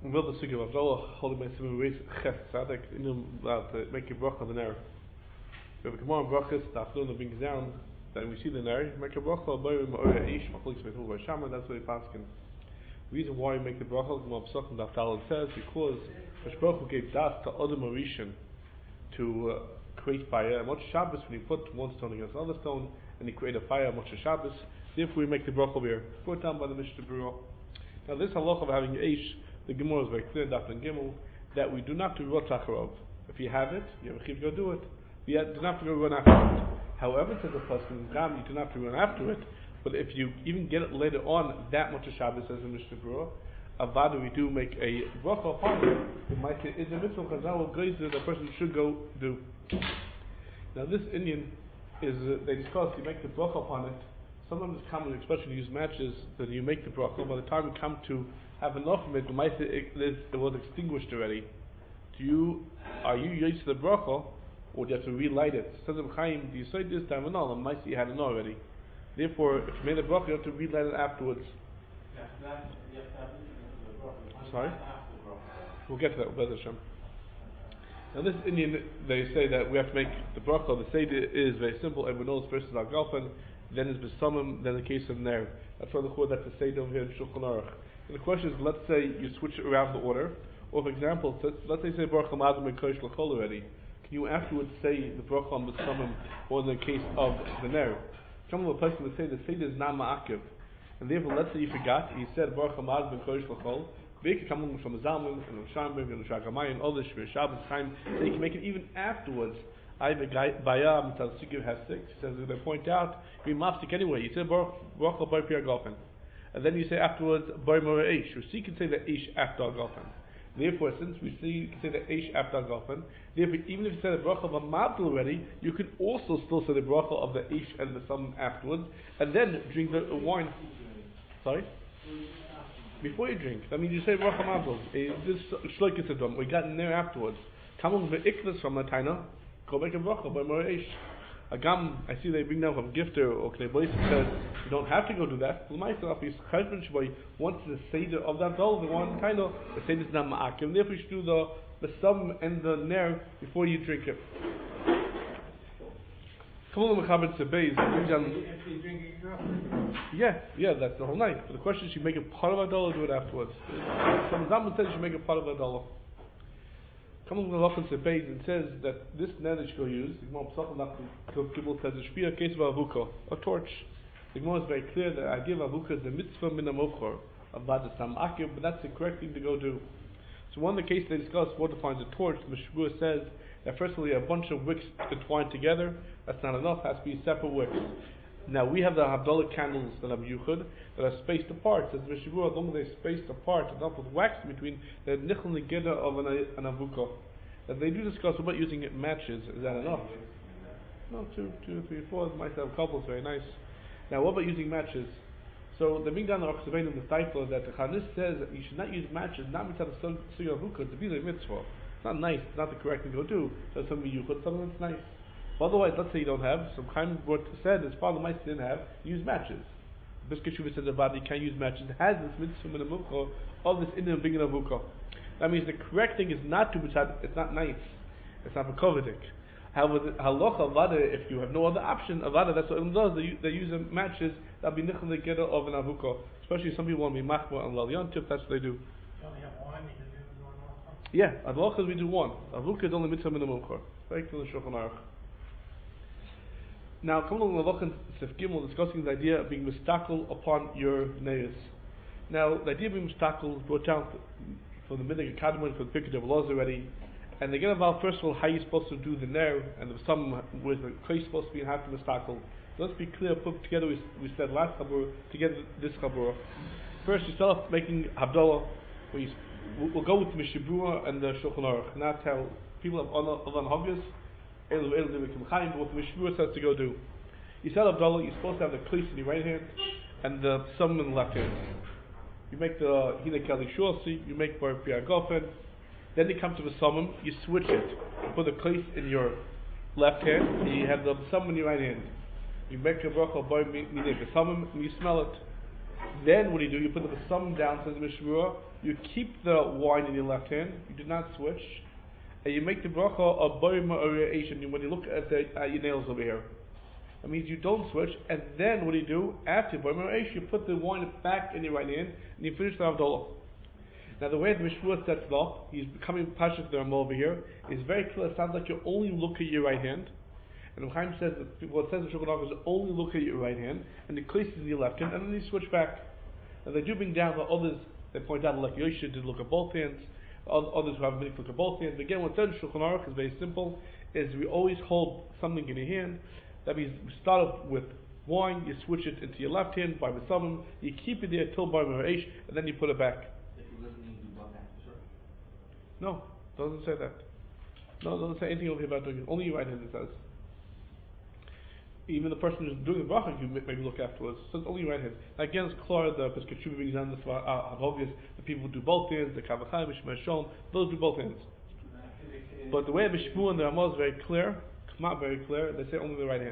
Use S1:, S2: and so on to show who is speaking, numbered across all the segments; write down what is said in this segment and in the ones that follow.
S1: Will the Sukkah of Abdullah holding my Simon Reis Ches Tzaddik in to make a bracha on the Ner. We have a Gemara brachas, the afternoon of being down, then we see the Ner, make a bracha, Boyim Oya Ish, Machlis Metul Vashama, that's what we paskin. The reason why we make the bracha, Gemara Pesachim Daf Daled says, because Rosh Baruch Hu gave das to Adam Arishan to create fire, and much Shabbos when he put one stone against another stone, and he created a fire, much Shabbos, therefore we make the bracha here, brought down by the Mishnah Berurah. Now this halacha of having Ish, the Gemara is very clear, Daf and Gimel, that we do not have to rot Acharov. If you have it, you have a chiv, go do it. We do not have to go run after it. However, says the person, you do not have to run after it, but if you even get it later on, that much of Shabbos, says in Mishnah Berurah, Avada, we do make a bracha upon it. It might say, is a mitzvah chazal that the person should go do. Now this Indian is, they discuss, you make the bracha upon it. Sometimes it's common expression to use matches, that you make the bracha, by the time you come to have enough of it, the might say it was extinguished already. Are you used to the bracha, or do you have to relight it? Says Reb Chaim, do you say this time or no? The might say you had it already. Therefore, if you made a bracha, you have to relight it afterwards. Sorry? We'll get to that, Bez Hashem. Now this Indian, they say that we have to make the bracha. The seder is very simple. Everyone knows first is our girlfriend, then is Besamim, then the case of Ner. That's why the Chor, that's the seder over here in Shulchan Aruch. And the question is, let's say you switch it around the order, or for example, let's say bracha Mazim and Kosh L'Chol already. Can you afterwards say the bracha on Besamim, or in the case of the Ner? Some of the person would say the seder is not ma'akiv. And therefore, let's say you forgot, he said bracha Mazim and Kosh L'Chol, coming from Zalman and Shamberg and Shagamai and others, Shabbos time, so you can make it even afterwards. I have a guy, Bayam, Talsugiv has 6, he says, they point out, you mafsik anyway, you say bracha Bar Piyar Golfen. And then you say afterwards, Bar Mora Eish. So you can say the Eish after Golfen. Therefore, since we see you can say the Eish after Golfen, therefore, even if you say the bracha of a Mabdul already, you can also still say the bracha of the Eish and the Sum afterwards, and then drink the wine. Sorry? Before you drink. I mean, you say bracha Mabdul. This Shloikis Adom, we got in there afterwards. Come on, the Iklas from the Taina, go make a bracha, Bar Mora Eish. Agam, I see they bring down from Gifter or Knebois says you don't have to go do that. Once the seder of that doll, the one kind of the seder is not ma'akim. Therefore, you should do the sum and the ner before you drink it. Come on, Mechaber Tzebeiz. Yeah, that's the whole night. But the question is, you make it part of a dollar, or do it afterwards. Some Zaman says you make it part of a dollar. Come on, the Tzebeiz, and says that this ner that you go use, the Gemara Pesachim people says it's a case of avuka, a torch. The Gemara is very clear that the idea of avuka is the mitzvah min amochor of badasam akir, but that's the correct thing to go do. So one of the cases they discuss what defines a torch. The Mishnah says that firstly a bunch of wicks entwined together, that's not enough, has to be separate wicks. Now we have the Havdalah candles that are yuchud, that are spaced apart. As the Mishnah, as long as they're spaced apart, enough with wax between, the nichel negida of an avuka. And they do discuss about using matches. Is that enough? No, 2, 3, 4. Might have a couple. It's very nice. Now, what about using matches? So the Mingdan of Chesed in the Stifler that the Chanis says that you should not use matches, not mitzvah suya avuka, to be the mitzvah. It's not nice. It's not the correct thing to do. So something you put something that's nice. But otherwise, let's say you don't have. Some Chaim said his father might didn't have. Use matches. This Keshuva says about you can't use matches. It has this mitzvah in the mukha of this Indian bringing avuka. That means the correct thing is not to mitzvah. It's not nice. It's not kovedik. However, the halacha avada, if you have no other option, avada, that's what it does. They use matches that be nichel negida of an avuka. Especially some people want to be machma and lalyantif. That's what they do. Yeah, adlachas we do one. Avuka is only mitzvah min mukha. Very clear in Shulchan Aruch. Now, come along Lavachan Sef Gimel discussing the idea of being mistakel upon your neis. Now, the idea of being mistakel is brought down for the Minig Academy for the Pirkei of laws already, and they get about first of all how you're supposed to do the ner, and some with the clay supposed to be and how to mistakel. Let's be clear. Put together, we said last chabur together this chabur. First, you start off making Havdalah. We'll go with Mishnah Berurah and the Shulchan Aruch. And that's how people have other hobbies. What the Mishnah says to go do. You said Havdalah, you're supposed to have the klais in your right hand and the sum in the left hand. You make the Hine Kali Shorsi, you make Bar Piyar Golfen, then you come to the summum, you switch it. You put the klais in your left hand, and you have the sum in your right hand. You make a bracha Bar Minei the summum, and you smell it. Then what do? You put the sum down, says the Mishmur. You keep the wine in your left hand. You do not switch, and you make the bracha of boima or Asian when you look at your nails over here. That means you don't switch, and then what do? After boima or Asian, you put the wine back in your right hand, and you finish the Havdalah. Now the way the Mishmur sets it up, he's becoming Pasha to the Ramah over here, is very clear. It sounds like you only look at your right hand. And Chaim says that what it says in Shulchan Aruch is only look at your right hand, and the place is in your left hand, and then you switch back. And they do bring down the others, they point out like Yosha did look at both hands, others who have a minute look at both hands. But again, what it says in Shulchan Aruch is very simple, is we always hold something in your hand. That means we start off with wine, you switch it into your left hand by Misamim, you keep it there till by Marash, and then you put it back.
S2: If you're listening to both hands, sure.
S1: No, doesn't say that. No, it doesn't say anything over here about doing it. Only your right hand it says. Even the person who's doing the bracha, you maybe look afterwards. So it's only your right hand. Now again, it's clear the Pesach brings down this obvious. The people who do both hands, the Kavachai, Mishmashon, those do both hands. But the way the Mishmur and the Ramah is very clear, not very clear. They say only the right hand.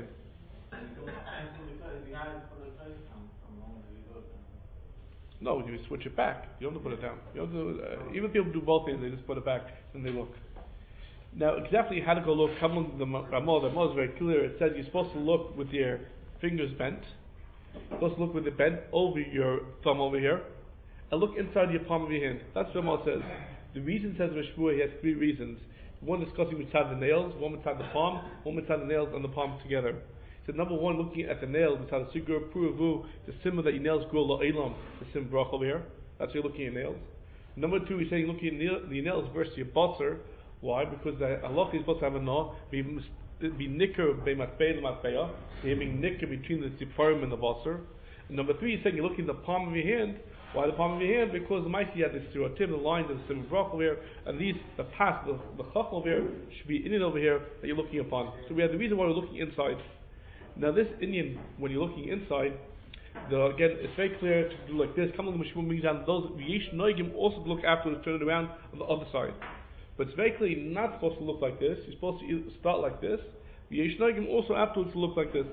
S1: No, you switch it back. You don't have to put it down. You don't have to, even people do both hands, they just put it back and they look. Now, exactly how to go look, come on the Ramah is very clear. It says you're supposed to look with your fingers bent. You're supposed to look with the bent over your thumb over here, and look inside your palm of your hand. That's what Ramah says. The reason says Mishmur, he has three reasons. One discussing inside the nails, one inside the palm, one inside the nails and the palm together. So number one, looking at the nails, inside the Sigur Puravu, the symbol that your nails grow la'elam, the symbol brach over here. That's why you're looking at your nails. Number two, he's saying looking at your nails versus your basar. Why? Because the Allah is supposed to have a no, be nicker b'matpei l'matpeya, being nicker between the tziparim and the basar. And number three, he's saying you're looking at the palm of your hand. Why the palm of your hand? Because the mighty had this tirotim, the lines of the symbol brach over here, and these, the path, the chach over here, should be in it over here that you're looking upon. So we have the reason why we're looking inside. Now this Indian, when you're looking inside, again, it's very clear to do like this. Come on, the Mishmur brings down those Yesh Noigim also to look afterwards, turn it around on the other side. But it's very clear you're not supposed to look like this. You're supposed to start like this. Yesh Noigim also afterwards to look like this.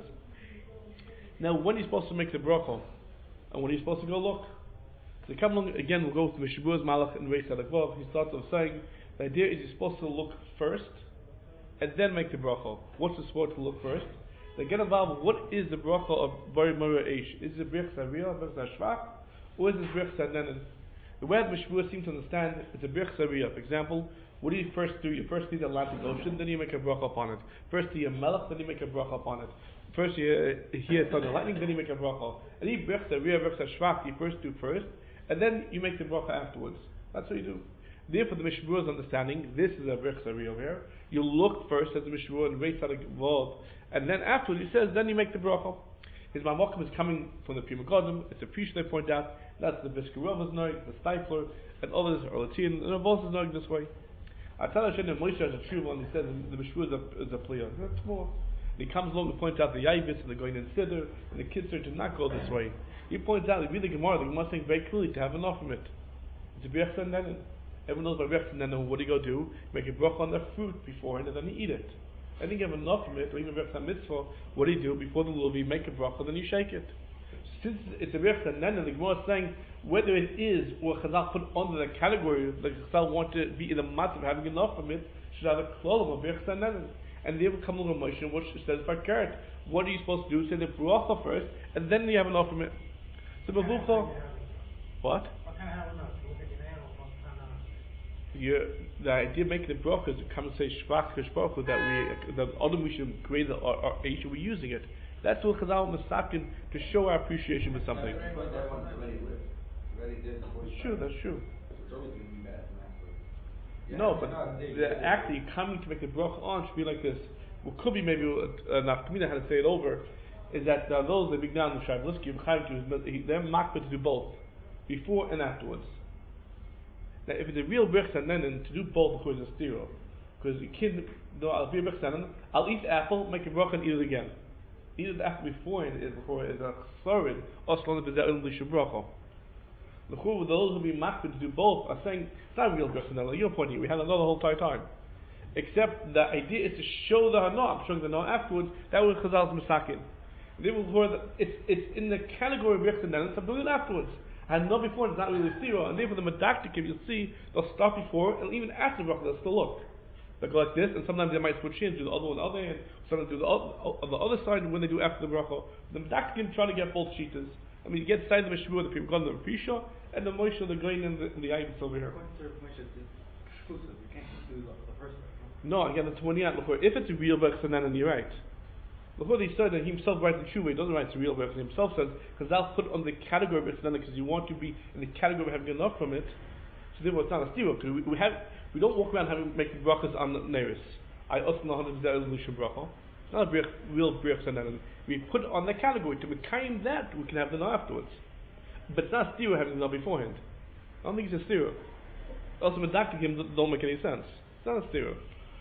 S1: Now, when are you supposed to make the bracha? And when are you supposed to go look? So come along again. We'll go with Mishmur's Malach and Reis Adakvav. He starts off saying the idea is you're supposed to look first and then make the bracha. What's the sport to look first? They get involved. What is the bracha of Bari Mora Eish? Is it Brich Sariyah, Brich Shvach, or is it Brich Sarnenin? The way the Mishmur seems to understand it's a Brich Sariyah. For example, what do you first do? You first see the Atlantic Ocean, then you make a bracha upon it. First see a melech, then you make a bracha upon it. First you hear thunder and lightning, then you make a bracha. And you Brich Sariyah, Brich Shvach, you first do first, and then you make the bracha afterwards. That's what you do. Therefore, the Mishmur's understanding, this is a Brich Sariyah over here. You look first at the Mishmur and Reis Adakvav, and then afterwards he says, then you make the bracha. His Mamokim is coming from the Prima Godim. It's a Prish they point out. That's the Biskarava's note, the Stifler, and others are Latin, and Rav is knowing this way. I tell Hashem that Moshe has a true one. He says the Mishmur is a player. That's more. And he comes along to point out the Yavis and the going in Siddur, and the kids are to not go this way. He points out, if you read the Gemara saying very clearly to have enough from it. It's a Brech Nenin. Everyone knows by Brech Nenin, what do you go do? Make a bracha on the fruit beforehand, and then you eat it. And you have enough from it, or even Brech Mitzvah, what do you do? Before the Luvi, make a bracha, then you shake it. Since it's a Brech Nenin, the Gemara is saying, whether it is or Chazal put under the category that Chazal want to be in the matter of having enough from it, should have a klol of a Brech Nenin. And they will come along a motion which says Bakert. What are you supposed to do? Say the bracha first, and then you have enough from it. So Bavucha, what? The idea of making the bracha is to come and say Shvach Kishbachu that we should grade our age, we're using it. That's what Chazal Masakin to show our appreciation for something. That's true. No, but the act that you're coming to make the bracha on should be like this. What could be maybe Nafkamina how to say it over is that those that big down the Shablisky, they're makbid to do both, before and afterwards. Now, if it's a real Brich Nenin, to do both of course is stereo. Because you can't, I'll be a Brich Nenin, I'll eat the apple, make a bracha and eat it again. Eat the apple before is a chsarid, oslan b'ze'il l'shu bracha. The those who be makbid to do both are saying, it's not a real Brich Nenin, you're pointing, we had another whole entire time. Except the idea is to show the hana, I'm showing the hana afterwards, that was Chazal's misakin. And therefore, it's in the category of Birchas and then it's doing it afterwards. And not before, it's not really Sira, and therefore the Medaktikim, you'll see, they'll start before, and even after the bracha, they'll still look. They'll go like this, and sometimes they might switch in, do the other one on the other hand, sometimes do on the other side when they do after the bracha. The Medaktikim try to get both shitas. I mean, you get side of the Meshvur, the people go to the Risha, and the Moshe, the grain, and the Ayyuts over here.
S2: According to Moshe, it's exclusive. You can't just do the first one.
S1: No, again, the 20 if it's a real Birchas and then you're right. Before he said that he himself writes the Tshuva, he doesn't write the real Birchas. He himself says, because I'll put on the category of Birchas because you want to be in the category of having enough from it. So therefore, it's not a stira. Because we don't walk around making brachas on the Neris. I also know how to do bracha. It's not a real Birchas and we put on the category to become that we can have the no afterwards. But it's not a stira having the no beforehand. I don't think it's a stira. Also, Medaktikim don't make any sense. It's not a stira.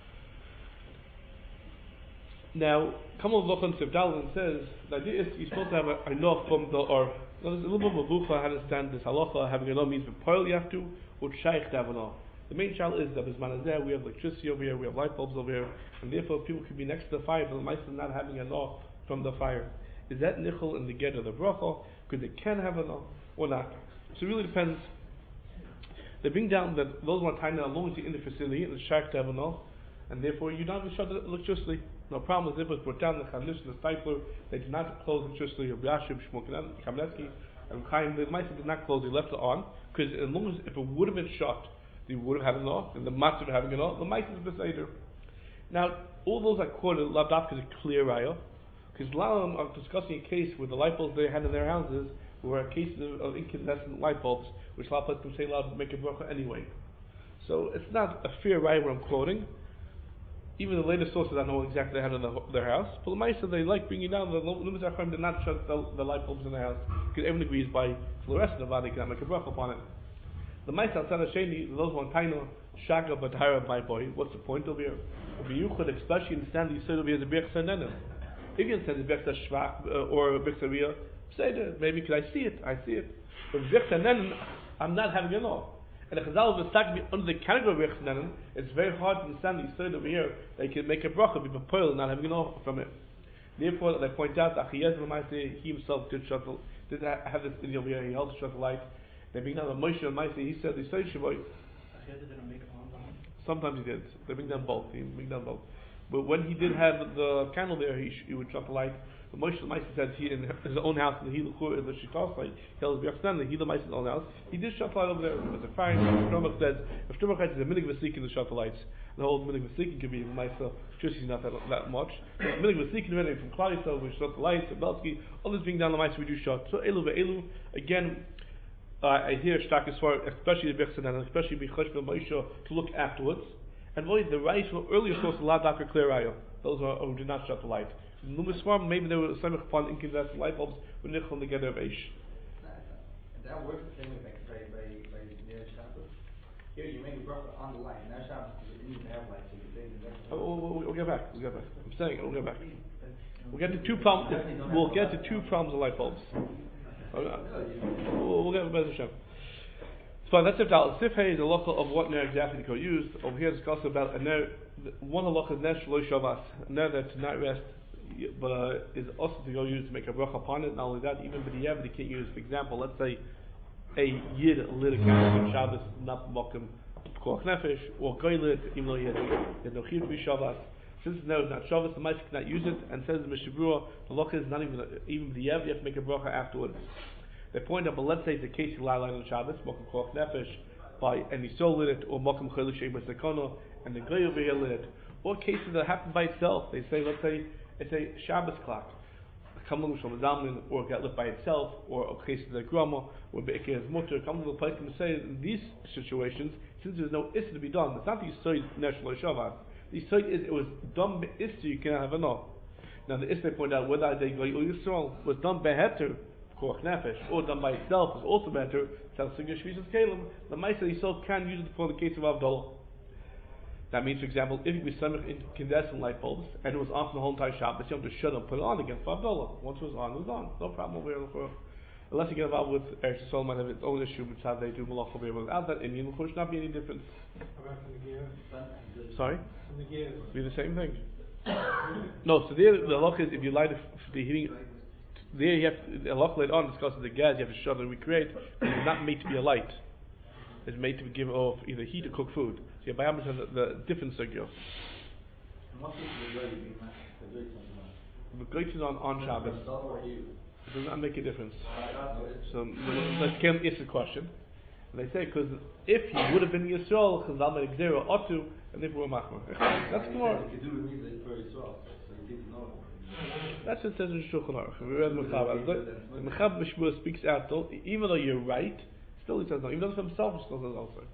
S1: Now, Kamal Vochan Sivdalin says the idea is you're supposed to have a no from the or. There's a little bit of a vucha how to understand this halacha. Having a no means b'poil you have to, or shaykh to have a no. The main challenge is that bisman is there. We have electricity over here, we have light bulbs over here, and therefore people can be next to the fire, but the mice are not having a no from the fire. Is that nichol in the get of the bracha? Because they can have a no or not. So it really depends. They bring down that those one time as long as you're in the facility, it's shaykh to have a no, and therefore you don't have to shut the electricity. No problem is if it's brought down the Chanish and the Stifler, they did not close electricity of Yashib, Shmuel Kamenetsky, and Chaim, the Meister did not close, they left it on, because as long as if it would have been shut, they would have had it off, and the Matzah having it off, the Meister is Beseder. Now, all those I quoted, Lavdafka is a clear raya, because a lot of them are discussing a case where the light bulbs they had in their houses were cases of incandescent light bulbs, which a lot of people say allowed to make a bracha anyway. So it's not a fair raya what I'm quoting. Even the latest sources I know exactly how to their house. But the Maisa they like bringing down the Lumas Achim did not shut the light bulbs in the house because everyone agrees by fluorescent they cannot make a bracha upon it. The Maisa outside of Sheni, those one taino shaga batara by boy. What's the point over here? You could especially understand the Yisrael over here as a Birchas Hanenim. If you understand the Birchas Shvach or Birchas Riyah, say that maybe because I see it. But Birchas Hanenim, I'm not having it all. And the Chazal of the under the category of Birchas Hanenim, it's very hard to understand the Yisrael over here that you can make a bracha be b'poil and not having an offer from it. Therefore, they point out that he himself did have this idiom over here. He held to shut the light. They bring down the Moshe and Maaseh. He said the Yisrael Shavoy. Sometimes he did. They bring down both. But when he did have the candle there, he would shut the light. The Moshe Maaseh said he in his own house, and he the Shikos light. He held his Birchas he the Maaseh in his own house. He did shut the light over there. It was a fire. Shlomo says if Shlomo is a minig v'sikin to shut the lights, the whole minig v'sikin could be the Maaseh. Just he's not that much. Minig v'sikin already from Klal Yisrael we shut the lights. Belsky, others being down the Maaseh we do shut. So elu ve'elu again. I hear Shtak as far, especially the Birchas and especially Bichosh Moshe to look afterwards. And really, the rice from earlier source, a lot of clear raya. Those who did not shut the light. Numiswam, maybe they were some upon incandescent light bulbs with nichol together of Aish.
S2: That works the same way by near Shabbos. Here you make a bracha on the light, and that Shabbos you need to have light, so you say the
S1: we'll get back. I'm saying we'll get back. We'll get to two problems. We'll get to two problems of light bulbs. We'll get Bez Hashem. So that's if Sifhei is a local of what ner exactly to use. Over here discuss about a ner. One halacha is ner shelo shavas, a ner that to not rest, but is also to go use to make a bracha upon it. Not only that, even b'diavad you can't use. For example, let's say a yid lit a candle on Shabbos, not mokum koach nefesh, or goy lit even though he had no chiyuv to Shabbos. Since no is not Shabbos, the Maaseh cannot use it, and says the Mishabura, the halacha is not even b'diavad. You have to make a bracha afterwards. They point out, but let's say it's a case you lie on Shabbos, mokum koach nefesh, and he so lit it, or mokum chayil sheim b'sekono, and the goy over here lit it, or cases that happen by itself. They say, let's say it's a Shabbos clock, or get lit by itself, or a case of the grandma, or be'ikeh is mutter. Come to the place and say in these situations, since there's no issa to be done, it's not the yisoid neshlo shavas. The yisoid is it was done be'issa, you cannot have enough. Now the issa point out whether they go Yisrael was done beheter koach nefesh, or done by itself is also better. The Maaseh Yisrael can use it for the case of Avdollah. That means, for example, if you be samech in incandescent light bulbs and it was on for the whole entire Shabbos, you have to shut and put it on again for Avdollah. Once it was on. No problem over here. Unless you get involved with Eretz Yisrael, might have its own issue, which how they do malach over here. Without that Indian, of course, not be any difference. Sorry? Be the same thing. No, so there the halach is if you light the heating. there you have to, Allah later on discusses the gas you have to shut and recreate. It's not made to be a light. It's made to give off either heat or cook food. So your Bayam has the different sugya. The great is on Shabbos. It does not make a difference. So let's answer the question. And they say because if he would have been Yisrael, Chazal made Xera Otu, and therefore we're Machmer. That's more. That's what it says in Shulchan Aruch. We read Mechab. The Mechab Mishmur speaks out, even though you're right, still he says no. Even though it's for himself, he still says also.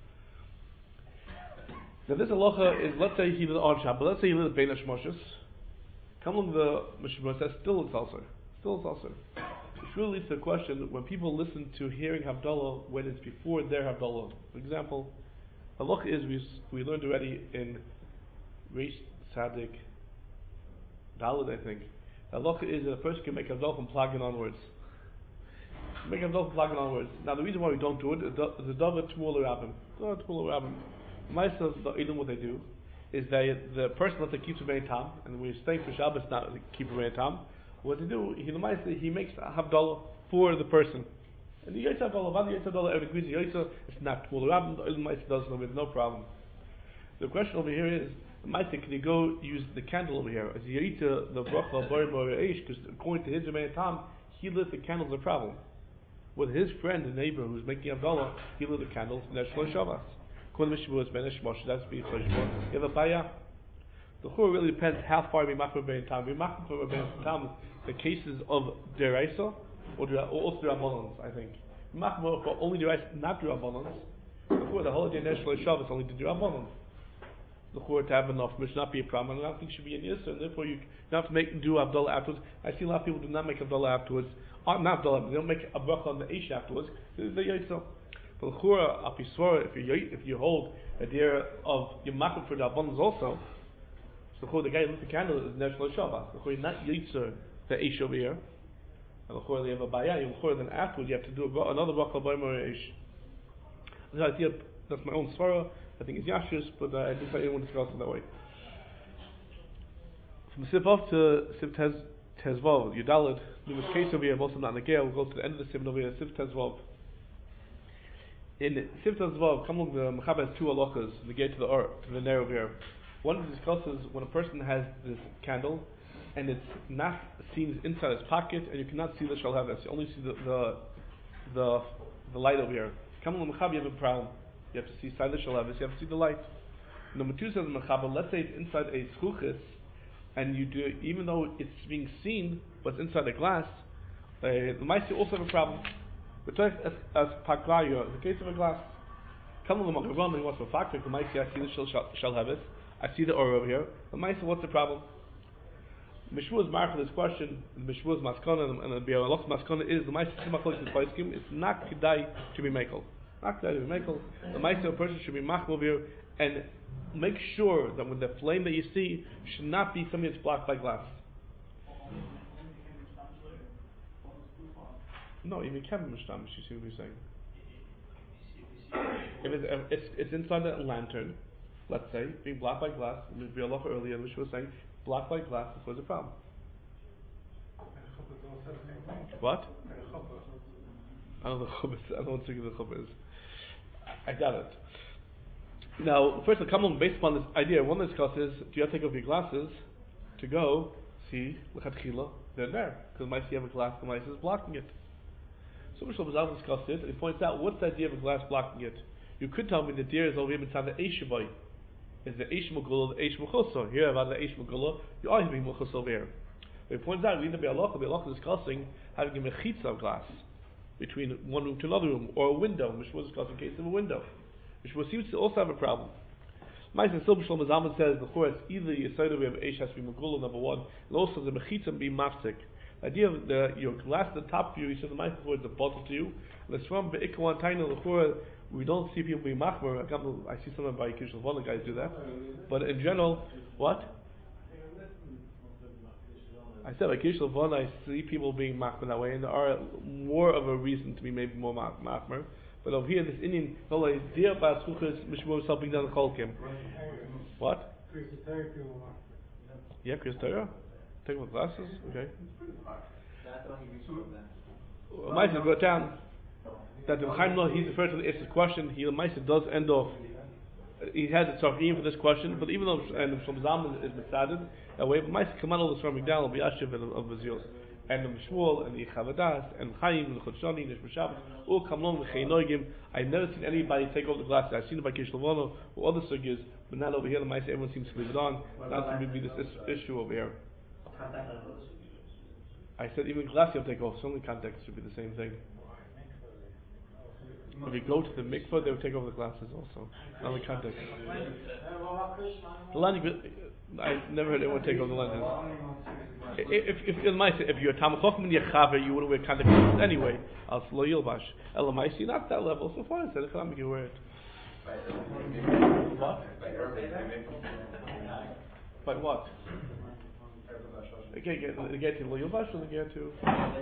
S1: Now this halacha is, let's say he was on Shabbat, but let's say he lived Bein HaShmoshes. Come along the Mishmur says still it's also. Still it's also. Which really leads to the question, when people listen to hearing Havdalah when it's before their Havdalah. For example, halacha is, we learned already in Reish Tzaddik Daled, I think. Halacha is that a person can make Havdalah from plugging onwards. Make Havdalah from plugging onwards. Now the reason why we don't do it is the Davar Tmul Rabbim. The Ma'aseh, the Edom, what they do is the person that keeps a very tam, and we're staying for Shabbos not to keep a very tam. What they do, he makes a Havdalah for the person. And the Yotza Havdalah, every agrees the Yotza, it's not Tmul Rabbim, the Ma'aseh does no problem. The question over here is, the Ma'aseh, can you go use the candle over here? As you eat the bracha Barim or Eish, because according to his Rebbeinu Tam, he lit the candles a problem. With his friend, the neighbor who's making Havdalah, he lit the candles, and that's Shlosh Shabbos. According to Mishmur, it's Ben Shmosh, that's be Shlosh Shabbos. You have a Baya. The Chur really depends how far we machmer Rebbeinu Tam. We machmer for Rebbeinu Tam the cases of Deraisa or also Rabbanans, I think. We machmer for only Deraisa, not Rabbanans. The holiday in Shlosh Shabbos only the Rabbanans. The Chur to have enough, which not be a problem, and I don't think it should be an Yisr, and therefore you don't have to do Havdalah afterwards. I see a lot of people do not make Havdalah afterwards. Not Havdalah, they don't make a bracha on the Eish afterwards. This is the Yisr. But the Chur, if you hold the idea of your machmer for the Rabbanans also, so the Chur, the guy who lit the candle is Shlosh Shabbos. The Chur, not Yisr, the Eish over here. And the Chur, they have a Baya, the Chur, then afterwards you have to do another bracha by Mori Eish. That's my own svara. I think it's Yashus, but I didn't find anyone discuss it that way. From Sivov to Siv Tezvav, Yudalid, there was case over here, most of them not in the Gale, we'll go to the end of the Siv over here, Siv Tezvav. In Siv Tezvav, come along, the Mechab has two halachas, the gate to the Ner over here. One discusses when a person has this candle, and it's not seen inside his pocket, and you cannot see the Shalhavas, you only see the light over here. Come along, Mechab, you have a problem. You have to see inside the Shalhavas, you have to see the light. Number two says Mechab, let's say it's inside a Schuchis, and you do, even though it's being seen, but it's inside a glass, the Maisi also have a problem. We're talking as Paklayo, the case of a glass. Come along, Magavram, what's the factor? The Maisi, I see the Shalhavas, I see the aura over here. The Maisi, what's the problem? Mishmu's mark for this question, Mishmu's Maskana, and the Bialach's Maskana is the Maisi Simachalik is Paiskim, it's not Kedai to be Mekel. Not Kedai to be Mekel. The Maisi of a person should be Machmov over here, and make sure that when the flame that you see should not be something that's blocked by glass. No, even can be Mishnah, you see what we're saying. If it's inside a lantern, let's say, being blocked by glass, we'd be a lot earlier, which was saying, blocked by glass, this was a problem. What? I don't know what the chuppah is. I got it. Now, first of all, based upon this idea, one discuss is, do you have to take off your glasses to go see l'chatchila? They're there because the mice you have a glass, the mice is blocking it. So Mishal Bazal discussed it. He points out, what's the idea of a glass blocking it? You could tell me the deer is over here inside the Eishavai. Is the Eish Megullah, the Eish Mechusa? Here about the Eish Megullah, you are having Mechusa over here. But he points out, we need to be Allah is discussing having a mechitza of glass between one room to another room, or a window, which was discussing in case of a window. Which seems to also have a problem. Ma'aseh Silber Shlomo Zalman says the Chor, it's either the Yesod of Eish has to be Megullah, number one, and also the mechitza be mafsik. The idea of your glass at the top view, he said the Ma'aseh Chor is a bottle to you, and the Shram Be'ikwan Taina, the Chor, we don't see people being machmer. I see some of my Kishal Vona guys do that. But in general, what? I said by Kishal Vona, I see people being machmer that way, and there are more of a reason to be maybe more machmer. But over here, this Indian, the whole idea about Sukkot Mishmur helping down the Cholkim. What? Yeah, Chris Torah? Take my glasses? Okay.
S2: That's the one he reached from that.
S1: Maisa brought down that the Chaim Noah, he's referred to the Issa's question. He Maisa does end off. He has a tzarchim for this question, but even though and from Zalman is mitzaded that way, but Maisa come out from McDowell, B'Yashiv of Bazios, and the Shmuel and the Chavadas and Chaim and the Chodshani and the Shabbos all come along with Chaynoigim. I've never seen anybody take over the glasses. I've seen it by Kish Lavono or other sugyas, but not over here. The Maisa, everyone seems to leave it on. Not to be this issue over here. I said even glass you'll take off. Certainly context should be the same thing. If you go to the mikvah, they would take over the glasses also. Not the context. The lenses, I've never heard anyone take over the lenses. If you're a Talmud Chacham and you're Chaver, you wouldn't wear contact lenses anyway. Al Lo Yilbash. Elamaisi, not that level, so fine. Said the you wear it. What? By what? Okay, get to Lo Yilbash or get to?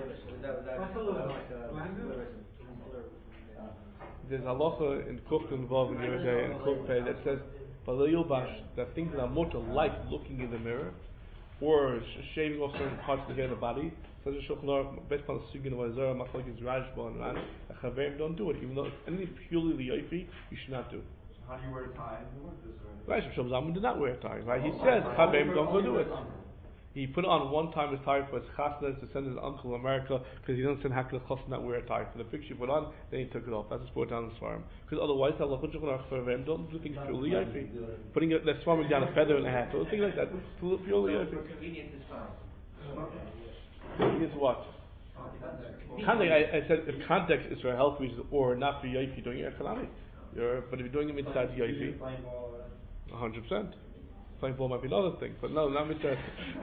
S1: There's halacha in Kufta involved in your day and Kufta that says Lo Yilbash, that things that are more to like looking in the mirror or shaving off certain parts of the hair of the body. So the Shulchan Aruch, based upon the Sugin of Azara, Machlokes Rashba and Rash, Chaverim don't do it. Even though it's anything purely liyofi, you should not do.
S3: How do you wear a tie?
S1: Right, so Zalman did not wear a tie. Right, he said Chaverim don't go do it. He put it on one time his tie for his chasna to send his uncle in America because he doesn't send Hakil Chos not wear a tie. For the picture he put on, then he took it off. That's his brought down in the farm. Because otherwise, Allah don't do things purely yofi. Putting it, they're swarming down a feather and a hat, or things like that. Purely yofi.
S2: Convenience is fine.
S1: Convenience what? Context, I said if context is for health reasons or not for yofi, doing it economic. But if you're doing it inside yofi, 100%. Playing ball might be another thing, but no, not mitzvah.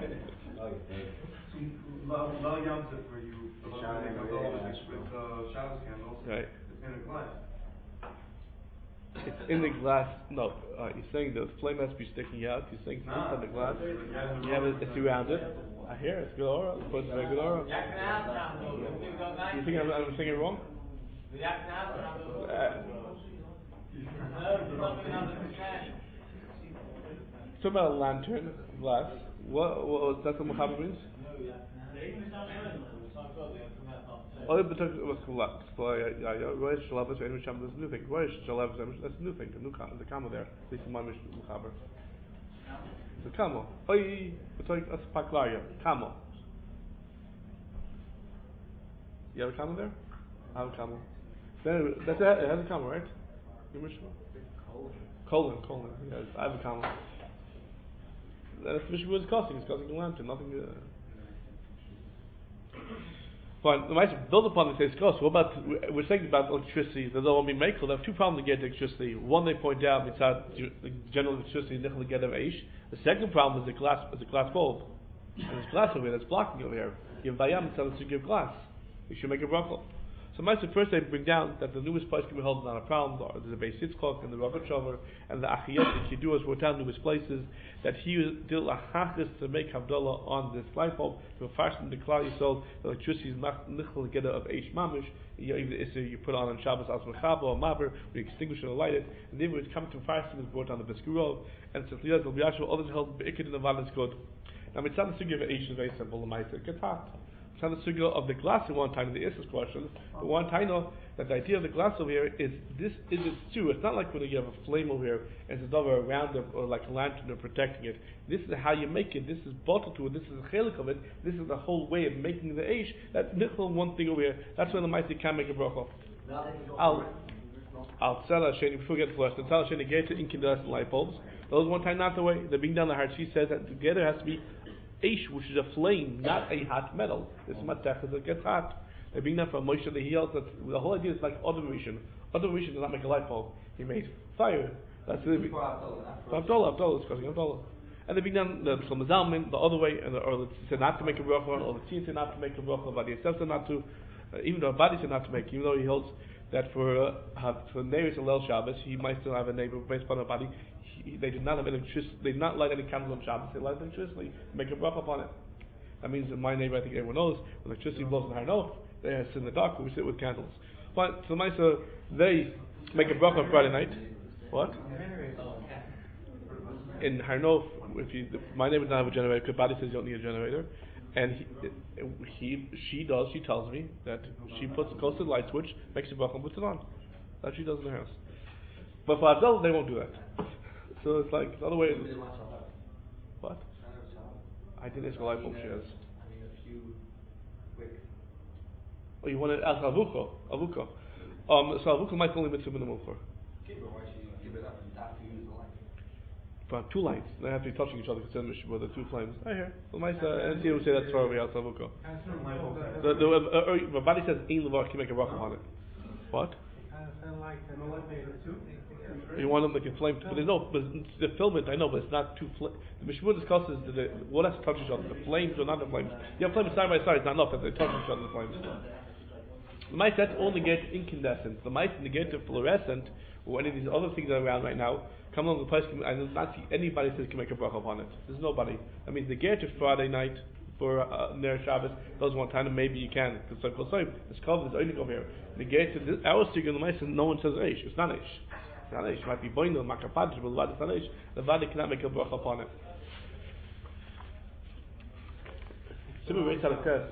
S3: Lo Yom Tov for you, with Shabbos candles.
S1: Right.
S3: It's in a glass.
S1: It's in the glass. No, you're saying the flame has to be sticking out. You're saying it's inside the glass. You have it's around it. I hear it. It's good aura. It's very good aura. You think I'm saying it wrong? Talking about a lantern glass. What that's what Muhammad means? Oh, but that's a new thing. That's a new thing. The comma there. At least in my Muhammad. The comma. That's paklaria. Comma. You have a comma there? I have a comma. Then that's it. It has a comma, right? Colon. Yes, I have a comma. That's what it's costing. It's costing a lantern, nothing. Fine. The mice build upon this. Says cost. What about we're saying about electricity? There's all be makel. They have two problems to get electricity. One, they point out it's the general electricity nichel get of aish. The second problem is the glass bulb, and there's glass over here that's blocking over here. You have bayam tells us to give glass. You should make a bracha. So first they bring down that the newest place can be held not a problem. There's a Beis Yitzchok and the Rav Shover and the Achiyot the Kidduas wrote down newest places that he did a hachis to make Havdalah on this light bulb to fasten the Klal Yisrael. The electricity is not nichel geda of Eish Mamish. You put on Shabbos as Mechaba or Maver, we extinguish it or light it, and then when it comes to fasten is brought on the Beskurov and it's Liyaz of Yashua, others held Be'ikid in the Val is good. Now mitzvah to give Eish is very simple. The Ma'aser it gets hot. The sugya of the glass in one time in the Issa's question, but one time that the idea of the glass over here is this is it too. It's not like when you have a flame over here and it's over around it or like a lantern or protecting it. This is how you make it. This is bottled to it. This is a chelik of it. This is the whole way of making the eish. That's nichol one thing over here. That's why the mighty can make a bracha. I'll tell Shani before we get to the question. Tell Shani get to incandescent light bulbs. Those one time not the way. They're being done the heart. She says that together has to be Eish, which is a flame, not a hot metal. This matech is it gets hot. They bring that from Moshe the Heel. The whole idea is like Adam Rishon. Adam Rishon does not make a light bulb. He made fire. That's it. Abdullah is causing Abdullah. And they bring down the Shlomo Zalman the other way, and or said not to make a bracha, or the Tzin said not to make a bracha, but he said not to. Even though Abadi said not to make, even though he holds that for Neiris Alel Shabbos, he might still have a neighbor based upon a body. They did not have electricity. They did not light any candles on Shabbos. They light electricity. Make a bracha upon it. That means in my neighbor, I think everyone knows, when electricity blows in Harnof, they sit in the dark. We sit with candles. But so Maisa, they make a bracha on Friday night. What? In Harnof, my neighbor doesn't have a generator. Because Badi says you don't need a generator. And she tells me that she goes to the light switch, makes a bracha and puts it on. That's what she does in her house. But for adults, they won't do that. So it's like the other way. What? I didn't ask a light bulb she has.
S2: I mean, a few quick.
S1: Oh, you want to ask Avuka? So Avuka might only mitzvah minimum for.
S2: Okay, but why should you give it up and have to use the light?
S1: For two lights, they have to be touching each other because the two flames. I hear. Well, my and see who say that's far away out Avuka. The body says ein levar can make a bracha on it. What? You want them like a flame, but there's no. But the filament, I know, but it's not too. The Mishmur discusses what has to touch each other. The flames or not the flames. You have flames side by side. It's not enough that they touch each other. The flames. The mice that only get incandescent. The mice negate fluorescent or any of these other things that are around right now. Come along the place. I do not see anybody says can make a bracha upon it. There's nobody. That means the get Friday night for Ner Shabbos. Those one time maybe you can because it's covered. There's only over here. The get our stick in the mice and no one says eish. It's not eish. It's not eish. It might be boinel makapadj, but it's not eish. The body cannot make a bracha upon it. Similar rates out of test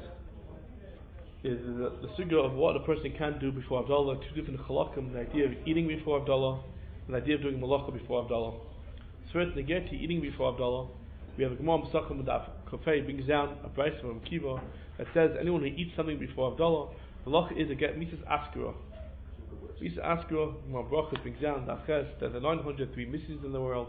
S1: is the sugya of what a person can do before Abdullah. Two different halakim: the idea of eating before Abdullah, and the idea of doing malacha before Abdullah. So first, the get to eating before Abdullah. We have a Gemara Pesachim Medaf Kofei brings down a price from Kiva that says anyone who eats something before Abdullah, the malacha is a get Mises Askura. Mises Askura, Gemara Brachas brings down that there are 903 Mises in the world,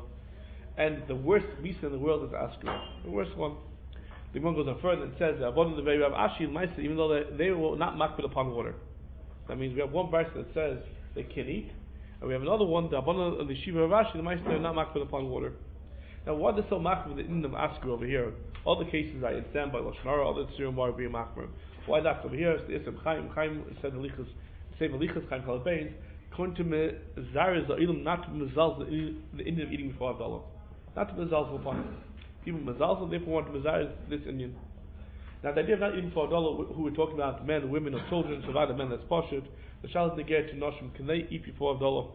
S1: and the worst Misa in the world is Askura, the worst one. The Gemara goes on further and says that Avodah the very Rav Ashi and Maisa, even though they were not makbid upon water. That means we have one verse that says they can eat, and we have another one, the Avodah and the Shiva Rav Ashi and Maisa, they're not makbid upon water. Now, what is so makbid in the Asker over here? All the cases I understand by Lashon Hara, other Tzirim are being makbid. Why that over here? It's the Isam Chaim said Elichas, say Elichas Chaim Kalabein, according to Mezariz Za'ilim, not to Mezalz the Indian of eating before Abdullah, not to Mezalz upon it. People Mezalz, therefore want to Mezariz this Indian. Now, the idea of not eating before Abdullah, who we're talking about, men, women, or children, survived men that's Pashut, the Shalat Negeh to Noshim, can they eat before Abdullah?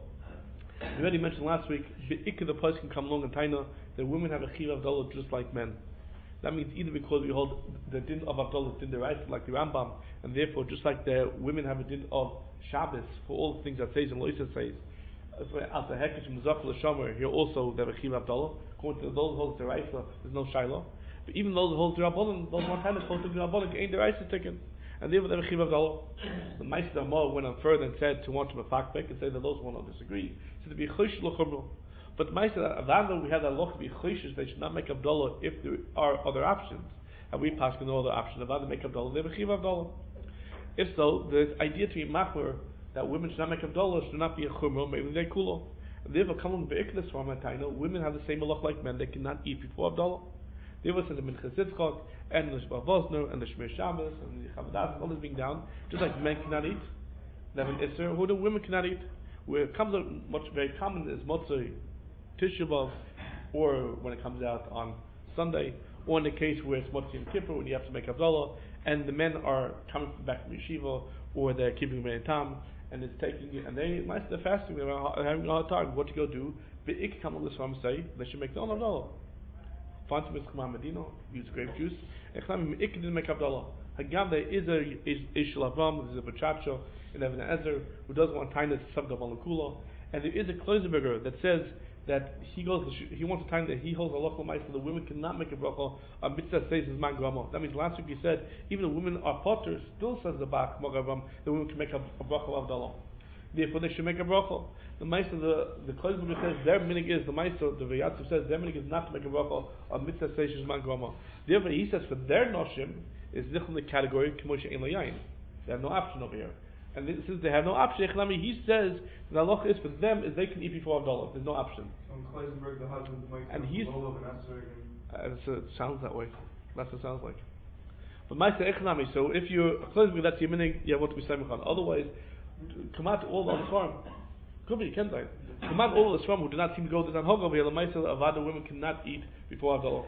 S1: We already mentioned last week, the place can come along in Taina, that women have a Chiv Abdullah just like men. That means either because we hold the din of Abdullah din deraisa like the Rambam, and therefore just like the women have a din of Shabbos for all the things that says and Loisa says. As the Hekesh and Muzakh L'Shomer, here also they have a Chiv Abdullah. According to those who hold deraisa, there's no Shiloh. But even those who hold Rabbanon, those one time hold Rabbanon ain't deraisa taken. And therefore they have a Chiv Abdullah. The Meister Amor went on further and said to want to mafakbek and say that those who don't disagree. So to be Chosh L'Chumro. But the Meister, Avanda, we have that law to be Choshes, they should not make Abdullah if there are other options. And we pass no other option. Avanda make Abdullah, they have a Chiv Abdullah. If so, the idea to be machmer that women should not make Abdullah should not be a Chumro, maybe they kulo. And therefore, coming be'iknas from Taino, women have the same malach like men, they cannot eat before Abdullah. Therefore, says the Minchas Yitzchak, and the Shbar Vosner, and the Shmir Shabbos, and the Chavadas, and all this being down, just like men cannot eat, they have an Isser, who the women cannot eat. Where it comes out much very common is Motzei, Tisha B'Av, or when it comes out on Sunday, or in the case where it's Motzei and Kippur, when you have to make Abdullah, and the men are coming back from yeshiva, or they're keeping Mei Tam, and it's taking it, and they're fasting, they're having a hard time. What you go do? Be'ik come on this one say they should make the Abdullah. Fancy with Chama Medina, use grape juice. And Chama Be'ik didn't make Abdullah. Hagam there is a Ishel Avram, there's a Bachacho, and Evan Ezer who doesn't want Tainus Sabda Malakula, and there is a Kloisenberger that says that he wants a time that he holds a local mice so the women cannot make a bracha on mitzvah says his man grama. That means last week he said even the women are potters, still says the Bach Mogavam, the women can make a bracha of Abdullah. Therefore they should make a bracha. The mice of the Kloisenberger says their minig is the mice of the Vayatzu says their minig is not to make a bracha on mitzvah says his man grama. Therefore he says for their noshim is in the category Kemoshe Ein Layayin. They have no option over here. And since they have no option, he says the halacha is for them is they can eat before Abdullah. There's no option.
S3: So in Kloisenberg, the husband might
S1: he's it sounds that way. That's what it sounds like. But Ma'aseh Echnami, so if you're Kloisenberg, that's your meaning, you have what to be Samichan. Otherwise, come out to all the Swarm. Could be, you can't die. Come out all the Swarm who do not seem to go to Zanhog over here. The Ma'aseh of other women cannot eat before Abdullah.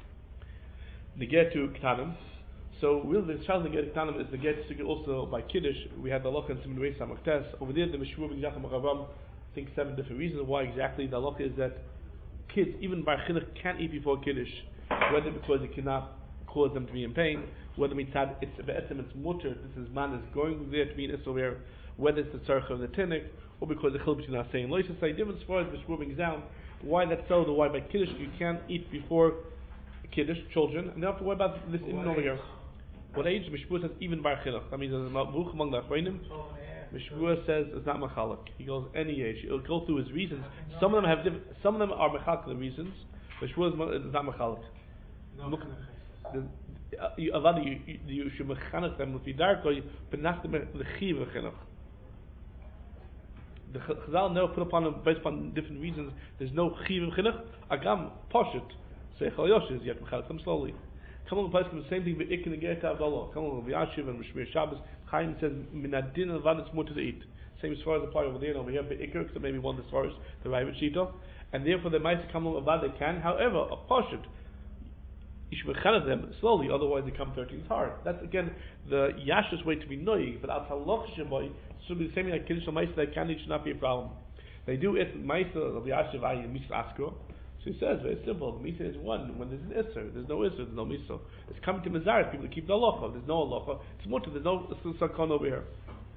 S1: They get to Ktanim. So really the child Neged Ktanim is the get also by Kiddush. We had the halacha in Siman Reis Samachtes. Over there the Meshmur ben Yacham Ravam, I think 7 different reasons why exactly the halacha is that kids, even Bar Chinuch, can't eat before Kiddush. Whether because it cannot cause them to be in pain. Whether mitzad it's mutter, this is man is going there to be in Israel, whether it's the tzarcha of the tinnik, or because the chil between us saying lois say different as far as brings down why that's so, the why by kiddush you can't eat before kiddush children, and you don't have to worry about this in over here. What age? Mishpur says even bar chinuch. That means there's a mabuch among the achronim. Mishpur says it's not machalak. He goes any age. He'll go through his reasons. Some of them have some of them are machalak the reasons. Mishpur is not machalak. You should mechanech them with yidarko. You benach them the chiv chinuch. The Chazal never put upon them based upon different reasons. There's no chiv chinuch. Agam poshut. Seichel yoshes. You have to mechanech them slowly. Come on, the place the same thing. But ikin again Avdallah. Come on, v'yashiv and Mishmir Shabbos. Chaim says minadin and vad it's more to eat. Same as far as the part over there and over here. But ikir, so maybe one as far as the Ravid Shita, and therefore they might come on avad they can. However, a poshut. You should mechanech them slowly, otherwise they come 13 is hard. That's again the yashus way to be noig, but al halach sheboy should be the same like kiddush ma'isa that can should not be a problem. They do it ma'isa of the yashiv ayin misas askro. So he says very simple. The misa is one when there's an isser. There's no isser. There's no miso. It's coming to Mazaris, people that keep the halacha. There's no halacha. It's mutter. There's no sakon over here.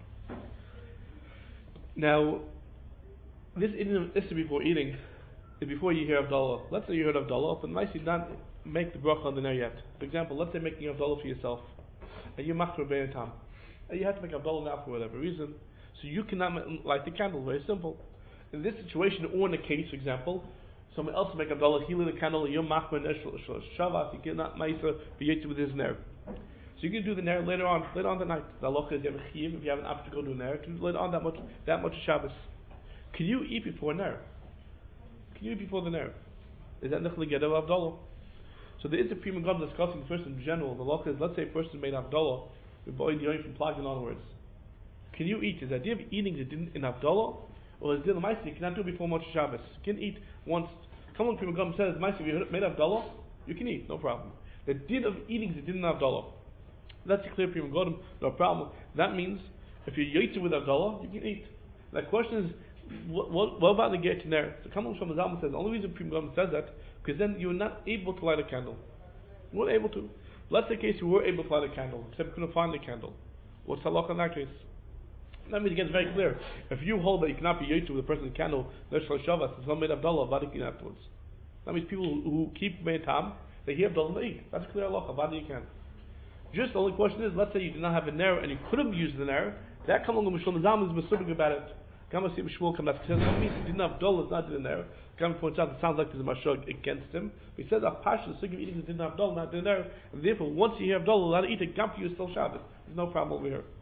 S1: Now, this isser before eating is before you hear Abdullah. Let's say you heard Abdullah, but nice you don't make the bracha on the nair yet. For example, let's say making Abdullah for yourself, and you machmer bein tam, and you have to make Abdullah now for whatever reason, so you cannot light the candle. Very simple. In this situation, or in a case, for example, someone else make Abdullah, he lit the candle, and you're machmer and Shavas, you cannot ma'isa be yet with his nair. So you can do the nair later on the night. The halacha is you have a chiyuv, if you have an option to go do nair, to do later on that much Shabbos. Can you eat before nair? Can you eat before the nair? Is that nechli geder Abdullah? So there is a prima gam discussing first in general. The law is, let's say a person made Abdullah, we boy the from plugging onwards. Can you eat? Is the idea of eating in Abdullah, or is the ma'aseh you cannot do before Moshe Shabbos? You can eat once. Come on, prima gam says ma'aseh if you made Abdullah, you can eat, no problem. The din of eating is the din in Abdullah. That's a clear prima gam, no problem. That means if you eat with Abdullah, you can eat. The question is, what about the get in there? So come on, Shlomo Zalman says the only reason prima gam says that, because then you're not able to light a candle. You weren't able to. Let's say case you were able to light a candle, except you couldn't find the candle. What's halakha in that case? That means again it's very clear. If you hold that you cannot be yotu with a person's candle, there's Shavas, it's not made Abdullah, vadikin afterwards. That means people who keep Meitam, they hear Abdullah and they eat. That's clear halakha, vadi you can. Just the only question is, let's say you did not have an nair and you could have used the nair, that come along with Shlomo Zalman is mesubik about it. Gamma see Shmuel come back. Says no means he didn't have Abdullah, it's not in there. Gamma points out it sounds like there's a mashug against him. But he says a passion, the eating is didn't have Abdullah, not in there. And therefore, once you hear Abdullah, allowed to eat it, Gamma for you is still Shabbos. There's no problem over here.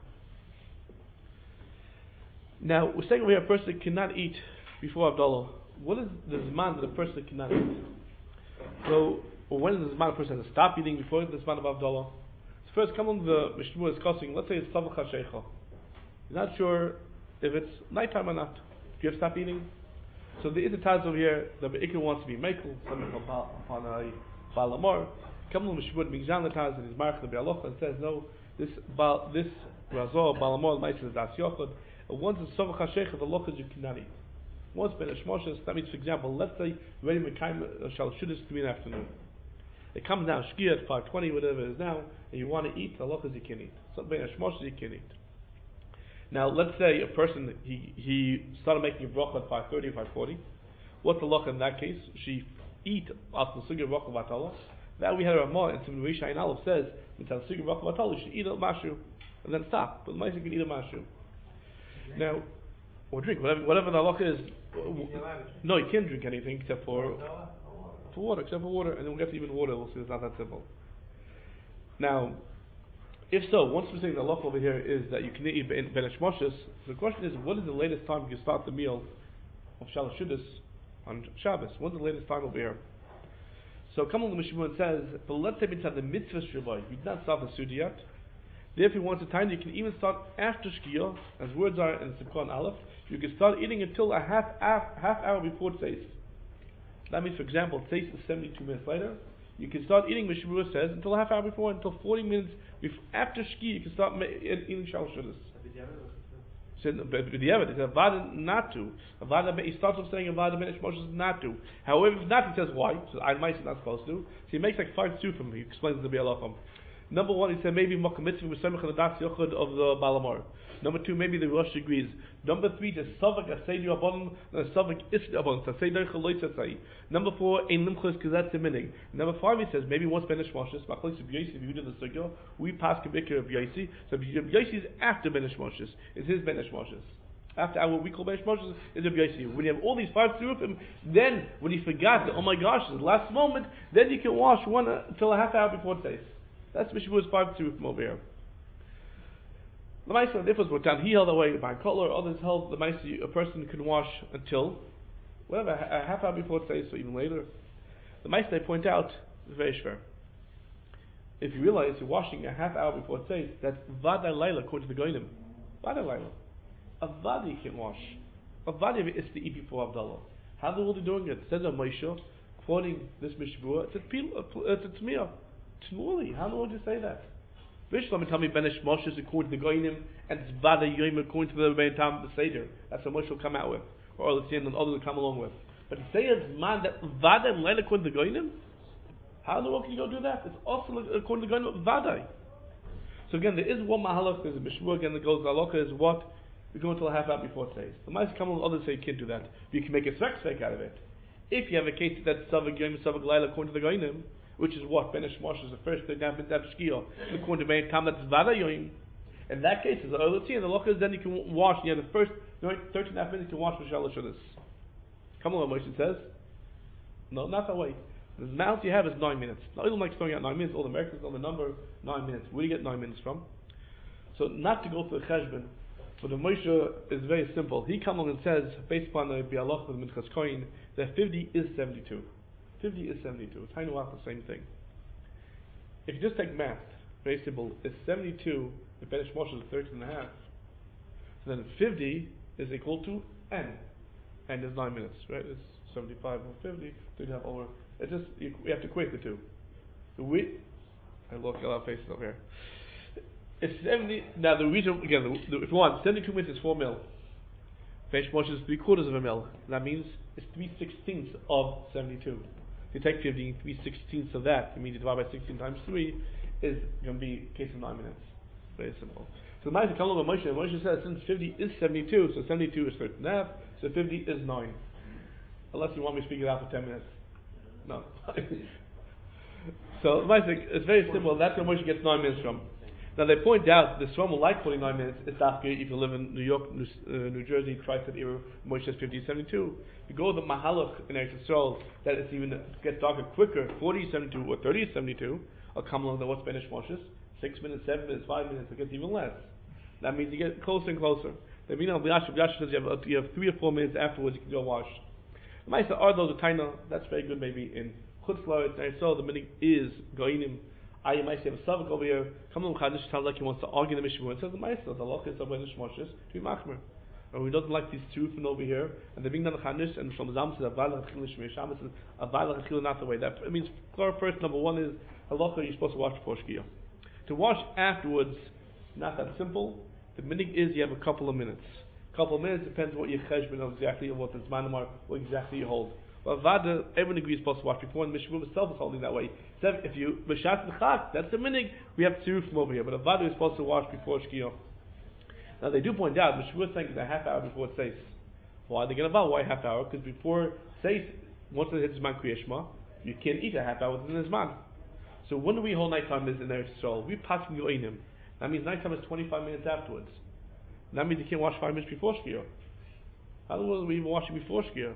S1: Now we're saying over here a person cannot eat before Abdullah. What is the zman that a person cannot eat? So, or when is the zman a person has to stop eating before the zman of Abdullah? So first, come on the Mishnah is discussing. Let's say it's Tzavach HaShecha. You're not sure if it's nighttime or not. Do you have to stop eating? So there is a Taz over here that the Ikr wants to be Mekel, something upon a Balamor. Come on, Mishmud Migzan the Taz and his Mark the Bialoch and says no, this Razor Balamor Ma'is is Das Yochad. And once it's Tzavach HaShecha, the Lochas you cannot eat. Once Ben Ashmoshes, that means for example, let's say ready Mekayim Shal Shudas 3 in the afternoon. It comes down Shkia at 5:20, whatever it is now, and you want to eat, the Lochas you can eat. So Ben Ashmoshes you can eat. Now, let's say a person, he started making a bracha at 5:30 or 5:40. What's the law in that case? She eat after the sugi bracha vatala. That we had a Ramah and some Risha and Aleph says, until sugi bracha vatala, you should eat a mashu and then stop. But the mice can eat a mashu. Now, or drink whatever the halacha is. No, you can't drink anything except for water, and then we'll get to even water. We'll see it's not that simple. Now, if so, once we're saying the halacha over here is that you can eat Ben Hashmoshes, the question is, what is the latest time you start the meal of Shalosh Shudas on Shabbos? When's the latest time over here? So, come on, the Mishmur says, but let's say it's at the mitzvah Shabbat, you did not start the Sudi yet. Therefore, if you want to time, you can even start after Shkiyah, as words are in Simcha Aleph. You can start eating until a half hour before Tzeis. That means, for example, Tzeis is 72 minutes later. You can start eating, Mishmur says, until a half hour before, until 40 minutes after Shki, you can start eating Shalosh Shudas. Said, but the evidence, Avada not to. Avada, he starts off saying Avada Benish Moshe is not to. However, if not, he says why. So I might not supposed to. So he makes like 5 2 from him. He explains the Bialacham. Number 1, he said maybe Makkah Mitzvah with Semach and Das Yochud of the Balamor. Number 2, maybe the Rosh agrees. Number 3, the Savak Asaydi Abon and the Savak Isli Abon. So say Derech Aloy Tzai. Number 4, Ein Limchus Kazat Minig. Number 5, he says maybe what's Benish Moshe. Machlis B'Yosi B'Yehuda the Sugyo. We pass Kibikir of B'Yosi. So B'Yosi is after Benish Moshe. It's his Benish Moshe. After our we call Benish Moshe is a B'Yosi. When you have all these 5 Tzurufim, then when you forgot that, oh my gosh, it's the last moment, then you can wash one until a half hour before it says. That's Mishavu's 5 Tzurufim over here. The Maisa differs what time he held away by color, others held the Maisa a person can wash until whatever, a half hour before it says, so even later. The Maisa they point out is very fair. If you realize you're washing a half hour before it says, that's Vada Laila according to the Goinim. Vada Laila. A Vada you can wash. A Vada is the eat before Abdullah. How the world are doing it? It says on Moshe, quoting this Mishvua, it's a Tmiyah. Tmuli. How in the world do you say that? Vishlam tell me Benish Moshe is according to the Goinim and it's Vada Yoim according to the Rebbein Tam the Seder. That's what Moshe will come out with. Or the Tzion and others will come along with. But to say it's man that Vada and Leila according to the Goinim? How in the world can you go do that? It's also according to the Goinim Vada. So again, there is one Mahalach, there's a Mishmur again that goes, Aloka is what? We go until a half hour before it says. The mice come along, others say you can't do that. But you can make a svek out of it. If you have a case that's Savak Yoim, Savak Leila according to the Goinim, which is what Benish Moshe is the first thing that happens after Shkia. According to Meir Tam, that's Vada Yoim. In that case, it's the Olotzin, and the Locha is then you can wash. You have the first 13.5 minutes you can wash with Shalosh Shudas. Come on, Moshe says. No, not that way. The amount you have is 9 minutes. Now, even like throwing out 9 minutes, all the Americans know the number 9 minutes. Where do you get 9 minutes from? So, not to go to the Cheshbon, but the Moshe is very simple. He comes along and says, based upon the Bialach with Minchas Kohen, that 50 is 72. 50 is 72. It's kind of the same thing. If you just take math, very simple, it's 72, the Benish Moshe is 13.5. So then 50 is equal to N. And is 9 minutes, right? It's 75 over 50, 3.5 over. It's just, we have to equate the two. I look at our faces over here. It's 70, now the reason, again, if you want, 72 minutes is 4 mil. Benish Moshe is 3/4 of a mil. That means it's 3/16 of 72. If you take 50, 3/16 of that, you mean you divide by 16 times 3, is going to be a case of 9 minutes. Very simple. So the Ma'aseh comes along with Moshe, and Moshe says since 50 is 72, so 72 is 13.5, so 50 is 9. Unless you want me to speak it out for 10 minutes. No. So the Ma'aseh, it's very simple, that's where Moshe gets 9 minutes from. Now they point out the Swarm will like 49 minutes. It's after if you live in New York, New Jersey, Tri-State era, Moshe says 50, 72. You go to the Mahalach in Eretz Yisrael that it's even gets darker quicker, 40, 72 or 30, 72. I'll come along to what's Benish Moshe's 6 minutes, 7 minutes, 5 minutes. It gets even less. That means you get closer and closer. The Minah B'Yashav says you have 3 or 4 minutes afterwards you can go wash. The Ma'aseh are those a taina. That's very good. Maybe in Chutz La'aretz Eretz Yisrael the meaning is Goinim. I might say a Savak over here. Come on, Chadish sounds like he wants to argue the Mishnah. It says the Ma'aseh, the Loch is of Benish Moshe's to be machmer. And he doesn't like these two from over here. And the Bingnan Chanish and Shlomo Zalman says Aval Chil Shmei Shabbos says Aval Chil not the way. That it means first number 1 is halacha you're supposed to wash before Shkia. To wash afterwards, not that simple. The minig is you have a couple of minutes. Couple of minutes depends what your cheshbon of exactly what the zmanamar, what exactly you hold. But Vada, everyone agrees supposed to wash before, and Mishmur itself is holding that way. So if you Mishat and Chak, that's the minig. We have 2 from over here, but a Vada is supposed to wash before Shkia. Now they do point out Mishmur is saying it's a half hour before it says. Why are they going to vow? Why half hour? Because before says once it hits Zman Kriyashma, you can't eat a half hour within the Zman. So when do we hold nighttime is in Eretz Yisrael? We pass Yoinim. That means nighttime is 25 minutes afterwards. That means you can't wash 5 minutes before Shkia. How long will we even wash it before Shkia?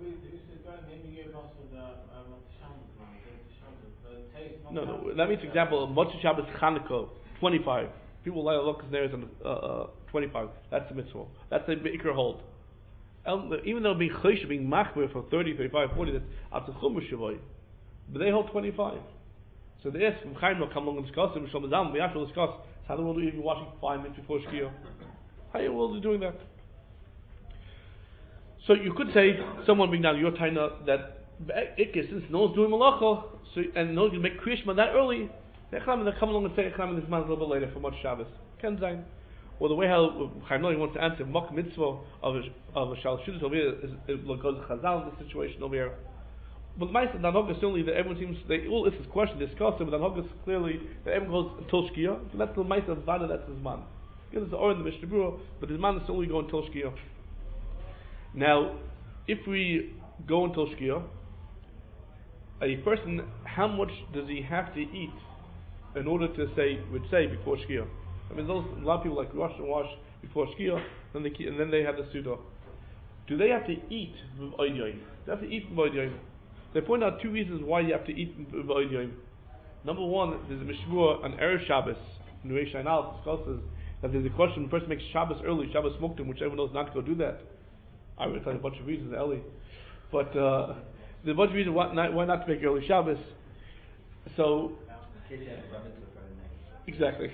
S1: No. That means, for example, Motzei Shabbos Chanukah, 25. People like to look because there is 25. That's the mitzvah. That's the Ikar hold. Even though being Chosh, being Machmer for 30, 35, 40, that's after Chumra Shavoi. But they hold 25. So they ask from Chaim will come along and discuss it, Shlomo Zalman, we actually discuss how the world are even washing 5 minutes before Shkia. How in the world are doing that? So you could say, someone bring down your taina that since no one's doing malacha, so and no one's going to make kriyashma that early, they come along and say Echlam in this month a little bit later for Moshe Shabbos. Ken Zayin. or the way how Chaim Noach wants to answer Mok Mitzvah of a Shal Shudis over here is goes Chazal in this situation over here. But Ma'aseh Nanhogas certainly that everyone seems they all this is question discussed, but Nanhogas clearly that everyone goes until Shkia. So that's the Ma'aseh of Vada, that's his man. It's the or in the Mishnah Berurah, but his man is only going until Shkia. Now, if we go until Shkia, a person, how much does he have to eat in order to say before Shkia? I mean, a lot of people like wash and wash before Shkia, and then they have the Suda. Do they have to eat v'oid yoyim? They have to eat v'oid yoyim. They point out two reasons why you have to eat v'oid yoyim. Number one, there's a Mishmur on Erev Shabbos. Nurei Shainal discusses that there's a question: the person makes Shabbos early, Shabbos Muktim, which everyone knows not to go do that. I will tell you a bunch of reasons, Eli, but there's a bunch of reasons why not to make early Shabbos. So, exactly.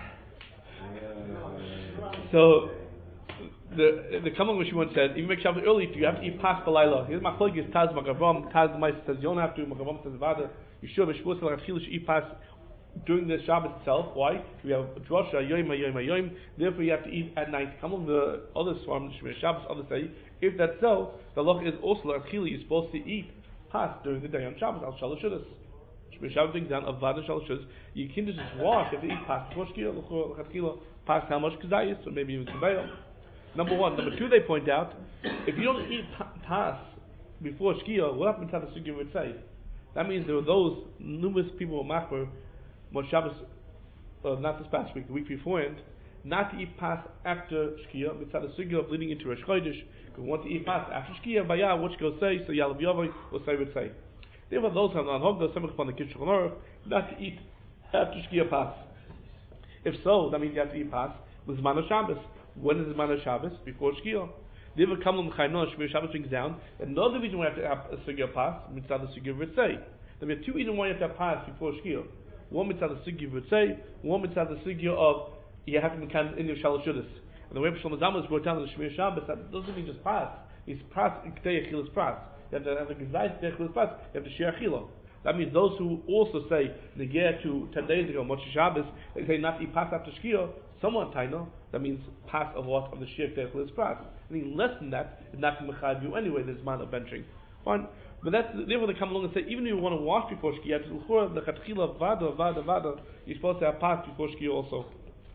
S1: So the Kamal Mishmur said, if you make Shabbos early, you have to eat pas b'layla. Here's my plug is Taz Magavam. Taz Ma'aseh says you don't have to. Magavam says Vada. You should. Mishmur says like should eat pas during the Shabbos itself. Why? We have Drosha Yoyim. Therefore, you have to eat at night. Kamal the other Svarim Shabbos others say if that's so, the law is also like you're supposed to eat pas during the day on Shabbos. Al Shalosh Shudas. Shabbos brings down of Vada Shalosh Shudas. You can just wash. You have to eat pas before Shkia. Pas how much Kazayis, or maybe even Kabayah. Number one. Number two, they point out, if you don't eat pas before Shkia, what happens to the Sugya would say? That means there were those numerous people in Machmer, on Shabbos, not this past week, the week beforehand, not to eat pas after Shkia, mitzad the Sugya of leading into Rosh Chodesh, because we want to eat pas after Shkia, Bayah, what you go say, so Yalav Yavai, what say would say. There were those who are on Hogda, some upon the Kish Shulchan Aruch, not to eat after Shkia pas. If so, that means you have to eat pas with Zman Shabbos. When is Zman Shabbos? Before Shkia. The Iver Kamlam Chaim Noach, Shmir Shabbos brings down another reason why you have to have a Sugya pas, mitzvah the Sugya Ritzei. Then we have two reasons why you have to have pas before Shkia. One mitzvah the Sugya Ritzei, one mitzvah the Sugya of you have to be in your Shalosh Shudas. And the way Shlomo Zalman brought down the Shmir Shabbos, that doesn't mean just pas. It's pas Ktei Achilas pas. You have to have a Gezayis Ktei Achilas pas. You have to share Achila. That means those who also say Negeh to 10 days ago, Moshe Shabbos, they say not to eat pas after Shkia, somewhat taino, that means pas of what? Of the Shir Ktei pas. Anything less than that is not to Mechad you anyway, there's man of benching. Fine. But that's, therefore they come along and say, even if you want to wash before Shkia, the Chatchila Vada, you're supposed to have pas before Shkia also.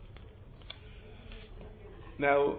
S1: Now,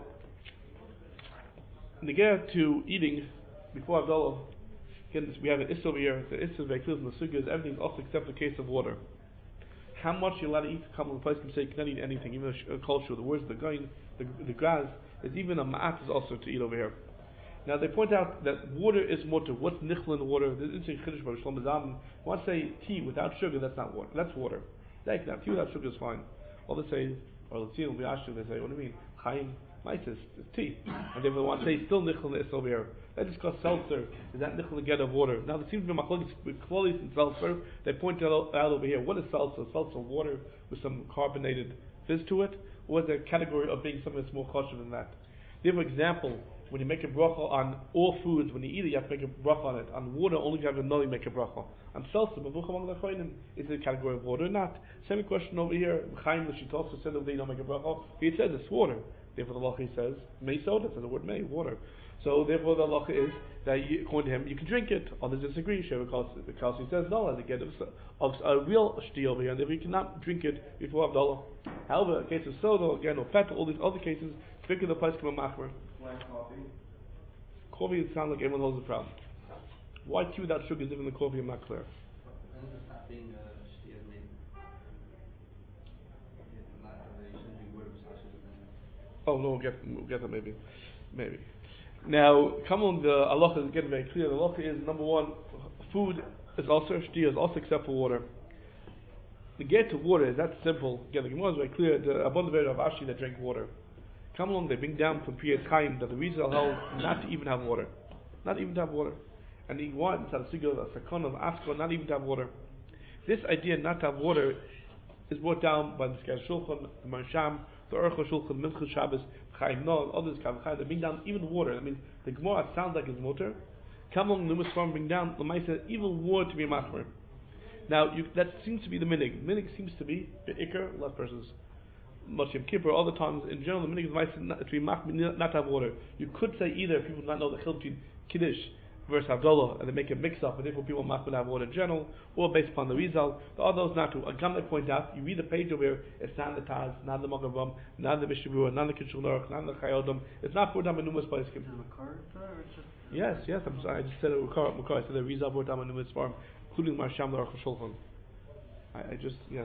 S1: Negeh to eating before Havdalah, again, we have an issue over here. The issue is very clear from the Sugya, everything's off except the case of water. How much you're allowed to eat to come to the place can say you cannot eat anything, even a culture, the words, the gain, the grass, there's even a ma'at is also to eat over here. Now they point out that water is water. What's nichel in the water? There's interesting chiddush by Shlomo Zalman. Once say tea without sugar, that's not water. That's water. They can have tea without sugar is fine. Others say, or let's see, they say, what do you mean? Chaim, Maitis, it's tea. And they want to say still nichel is over here. They discuss seltzer. Is that nichel again of water? Now there seems to be machlokes with Klolis and seltzer. They point out over here. What is seltzer? Seltzer water with some carbonated fizz to it, or is there a category of being something that's more kosher than that? Give an example. When you make a bracha on all foods, when you eat it, you have to make a bracha on it. On water, only if you have a nulli make a bracha. On seltzer, is it a category of water or not? Same question over here. Chaim, the Shita also said that they don't make a bracha. He says it's water. Therefore, the halacha says may soda. Says the word may water. So therefore, the halacha is that according to him, you can drink it. Others disagree. Because he says no, as again of a real shti over here, and therefore you cannot drink it before Havdalah. However, a case of soda again or petrol, all these other cases, think of the place come a machmer. Coffee, it sounds like everyone holds a problem. Why tea without sugar is even the coffee? I'm not clear. Oh no, we'll get that maybe. Now, come on, the halacha is getting very clear. The halacha is number one, food is also shtia, is also except for water. The get to water is that simple. Again, the Gemara is very clear. The abundant of Ashi that drink water. Come along, they bring down from Priyat Chaim that the reason held not to even have water. Not even to have water. And he wants a sigil, a sakon of Asko, not even to have water. This idea not to have water is brought down by the Skar Shulchan, the Marsham, the Urcha Shulchan, Minchas Shabbos, Chaim Noah, others, Kav they bring down even water. I mean, the Gemara sounds like it's water. Come along, the Muslim bring down the Maisa, even water to be a machmer. Now, that seems to be the minig. Minig seems to be the ikar, less persons. Yom Kippur, all the times in general, the minhag is to be not to have water. You could say either people do not know the chiluk between Kiddush versus Havdalah, and they make a mix-up, and therefore people must have water in general, or based upon the Rizal. There are those not to. Again, I point out, you read the page over here, it's not the Taz, not the Magavam, not the Mishabura, not the Kishul Norach, not the Chayodam. It's not for them in numerous places. Yes, I'm sorry, I just said it Makar. I said the Rizal for them in numerous form, including Marsham the Aruch HaShulchan. Yes.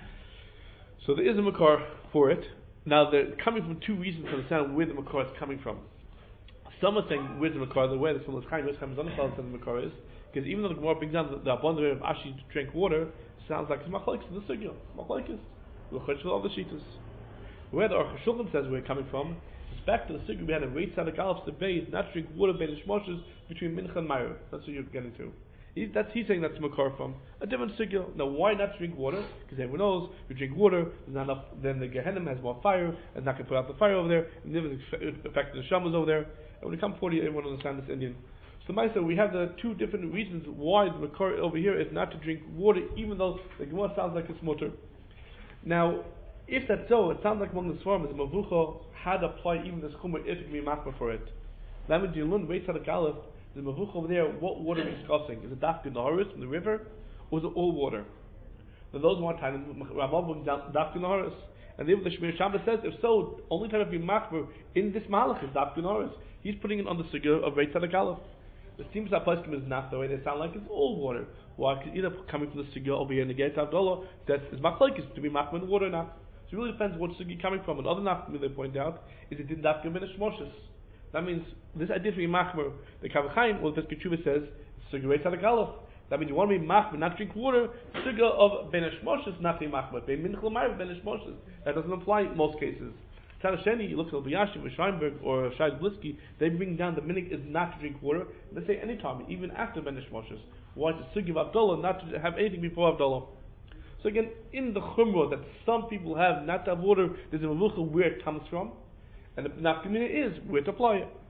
S1: So there is a Makar for it. Now, they're coming from two reasons to understand where the Makar is coming from. Some are saying where's the Makar, the way the Shalom Chaim, where's the Makar is, because even though the Gemara brings down the abundant way of Ashi to drink water, sounds like it's Machlokes in the Sugya. Machlokes. L'chotch all the Shitas. Where the Aruch HaShulchan says where it's coming from, it's back to the Sugya we had a Reit Tzaddik Aleph debate, not to drink water by the Shmoshes between Mincha and Meir. That's what you're getting to. He's saying that's Makar from a different Sugya. Now, why not drink water? Because everyone knows if you drink water, there's not enough, then the Gehenna has more fire, and not going to put out the fire over there, and never affect the Shamas over there. And when it comes 40, everyone understands this Indian. So, Maisa, we have the two different reasons why the Makar over here is not to drink water, even though the Gemara sounds like it's mutter. Now, if that's so, it sounds like among the Svarim, the Mavucha had applied even this Chumrah if it can be machmir for it. That means you learn Reit Tzaddik Aleph, the Mavucha over there, what water are we discussing? Is it Dafka Naharis from the river, or is it all water? Now, those one time, Ramal brings down Dafka Naharis. And then the Shmir Shabbos says, if so, only time of be machmir in this malach is Dafka Naharis. He's putting it on the sugya of Reit Tzaddik Aleph. It seems that Pesachim is not the way they sound like it's all water. Why? Because either coming from the sugya over here in the Gate Havdalah, that is machlokes to be machmir in the water or not. So it really depends what sugya coming from. Another nachmir they point out is it did not give in a shmoshes. That means this idea to be machmir. The Kavachaim, or the Pesach says, sugya Reit Tzaddik Aleph. That means you want to be machmir, not drink water. Sugya of ben shmoshes, not be machmir. Ben minchel ma'ir, ben shmoshes. That doesn't apply in most cases. Tzad you look at Yashiv or Scheinberg or Shai Blisky, they bring down the minhag is not to drink water. They say any time, even after Ben Moshes. Why it's a sugya of Havdalah, not to have anything before Havdalah. So again, in the Chumrah that some people have not to have water, there's a mavucha where it comes from, and the nafkamina is where to apply it.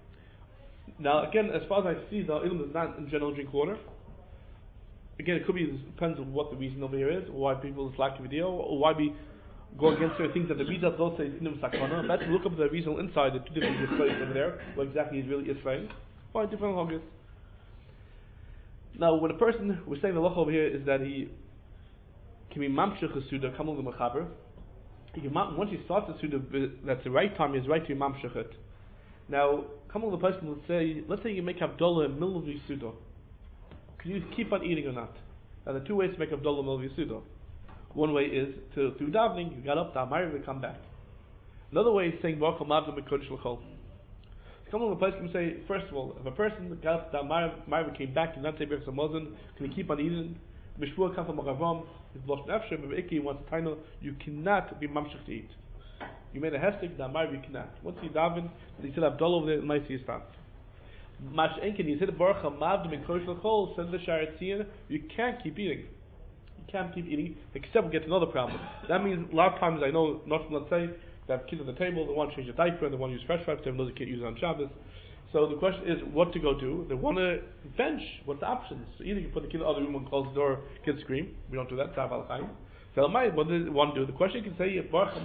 S1: Now again, as far as I see, the ilm does not in general drink water. Again, it could be, it depends on what the reason over here is, or why people is lack of video, or why we go against certain things that the Rizal don't say in the Sakana. Let's look up the Rizal inside the two different displays over there, what exactly is really Israel. Find different logos. Now, when a person, we're saying the loch over here is that he can be mamshech a suda, come along the mechaber. Once he starts the suda, that's the right time, he's right to be mamshech it. Now, come along the person, let's say you make Havdalah in the middle of the suda. Can you keep on eating or not? Now, there are two ways to make Havdalah in the middle of the suda. One way is through davening, you got up, Da'amari, and come back. Another way is saying, Baruch HaMavdim B'Kodesh L'Chol. Come along the place and say, first of all, if a person got up, Da'amari, came back, and not say Berach Samazon, can he keep on eating? Mishpur come from Magavam, his Losh Nefshem, if Iki wants a taino, you cannot be mamshech to eat. You made a hestik, Da'amari, you cannot. Once you daven, you still have dull over there, nice you stop. Mash Enkin, you said Baruch HaMavdim B'Kodesh L'Chol, send the Sharet Tziyah, you can't keep eating. Can't keep eating, except we get another problem. That means a lot of times I know, let's say, they have kids on the table, they want to change the diaper, and they want to use fresh wipes, they know they can't use it on Shabbos. So the question is, what to go do? They want to bench. What's the options? So either you put the kid in the other room and close the door, kids scream. We don't do that. So what do they want to do? The question you can say,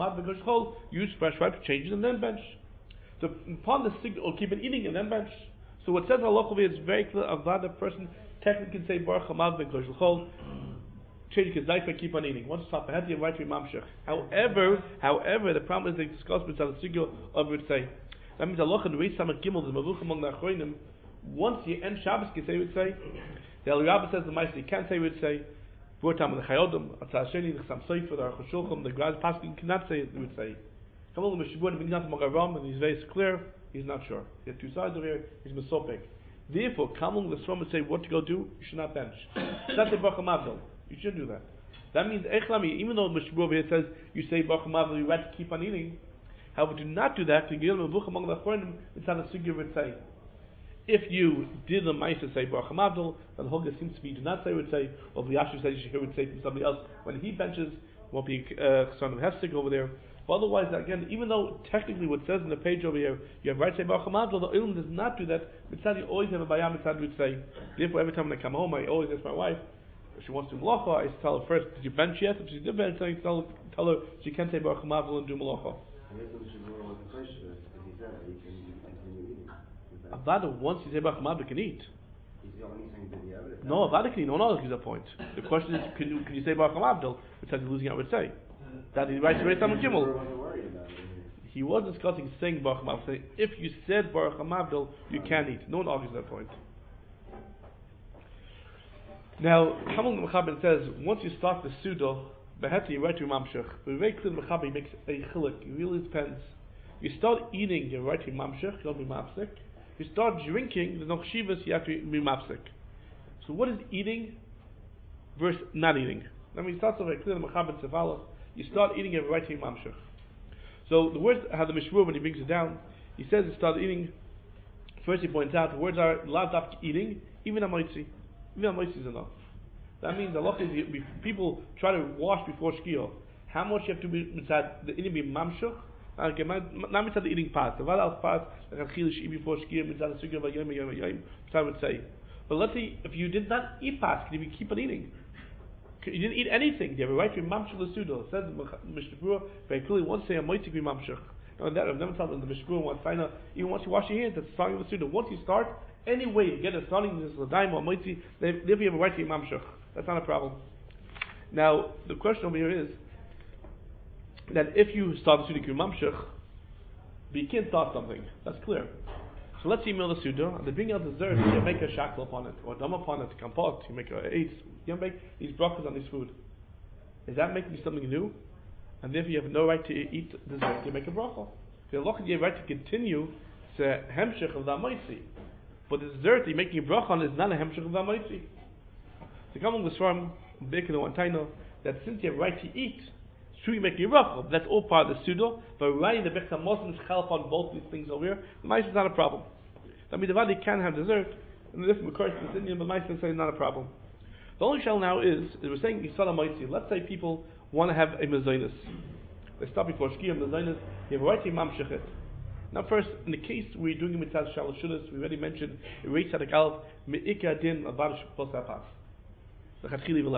S1: use fresh wipes, change it, and then bench. So upon the signal, or keep it eating and then bench. So what says Allah is very clear about the person technically can say Baruch Hamav B'Kodesh L'Chol, change his life and keep on eating. Once you stop ahead, you have right to be mamshech. However, the problem is they discuss with the sugya of say. That means Allah and Reis Samach Gimel, the mavuch among the achronim. Once you end Shabbos, you say say. The El Rabbi says the Ma'aseh you can't say say. Vortam the Chayodam, Atzah Sheni, the Chassam Sofer, the Aruch HaShulchan, the Graz Paskin you cannot say say. Come on, the Meshibur brings out the Magaram, and he's very clear. He's not sure. He has two sides over here. He's mesopek. Therefore, come along the Srom and say what to go do. You should not bench. It's not the Baruch HaMavdol. You should do that. That means Echlami, even though Mishbur over here says you say Baruch HaMavdol, you right to keep on eating. However, do not do that. You among the Achronim, it's not a sugya would say. If you did the Ma'aseh say Baruch HaMavdol, then the Hogga seems to be do not say would say, or the Yashiv says you should hear would say from somebody else. When he benches, won't be son of Hefsik over there. But otherwise, again, even though technically what says in the page over here, you have right to say Baruch HaMavdol, the Ilm does not do that. Mitzad, you always have a Bayam Mitzad would say. Therefore, every time when I come home, I always ask my wife, If she wants to do malacha, I tell her first, did you bench yet? If she did bench, I tell her she can't say Baruch HaMavdil and do malacha. Avada, once you say Baruch HaMavdil, can eat. No, Avada can eat. No one else gives a point. The question is, can you say Baruch HaMavdil? Which he's losing out, would say. That he writes very Tamar Gimel. He was discussing saying Baruch HaMavdil, saying if you said Baruch HaMavdil, you can eat. No one argues that point. Now, Hamel Mechaber says, once you start the Suda, Beheti, you write your Mamshech. But very clear, Mechaber makes a chiluk. It really depends. You start eating, you write your Mamshech, you'll be Mapsik. You start drinking, there's no Chivas, you have to be Mapsik. So what is eating versus not eating? I mean, it starts over clear, Mechaber Tzevalach. You start eating, you write your Mamshech. So the words, how the Mishmur, when he brings it down, he says you start eating. First he points out, the words are lav dafka eating, even a moitzi. Even a moitzi is enough. That means a lot of people try to wash before shkiyah. How much you have to be mitzad the eating be mamshach? Not mitzad the eating part. The vadal part like a chilish eat before shkiyah mitzad the sugya v'yom v'yom v'yom. I would say. But let's say if you did not eat part, can you keep on eating? You didn't eat anything. You have a right to be mamshach the suda. It says Mishnah Berurah very clearly. Once say a moitzi be mamshach. And that I've never told them the Mishnah Berurah once. Even once you wash your hands, that's the starting of the suda. Once you start, any way you get a starting this l'daim or moitzi, therefore you have a right to be mamshach. That's not a problem. Now, the question over here is that if you start the Suda Mamshech, but you can't start something. That's clear. So let's say you mill the Suda, and they bring out dessert, you make a shackle upon it, or a dam upon it, kampot, you make a eight, you make these brachas on this food. Is that making something new? And therefore you have no right to eat dessert, you make a bracha. So you have a right to continue to hemshech of the amoitzi. But the dessert you're making a bracha on is not a hemshech of the amoitzi. The Gamon was from Bekin and Taino that since you have right to eat, true you make your bracha. That's all part of the Suda. But right, the Bechta Muslims help on both these things over here. The mice is not a problem. That means the body can have dessert, and this of course is Indian, but mice say it's not a problem. The only shell now is we're saying Yisrael Maitzi. Let's say people want to have a mezainis. They stop before shkiyah mezainis. You have a right to mamshech it. Now, first, in the case we're doing a mitzvah shalosh shudas, we already mentioned a rate at a galv meikar din avarish posapas. Maybe you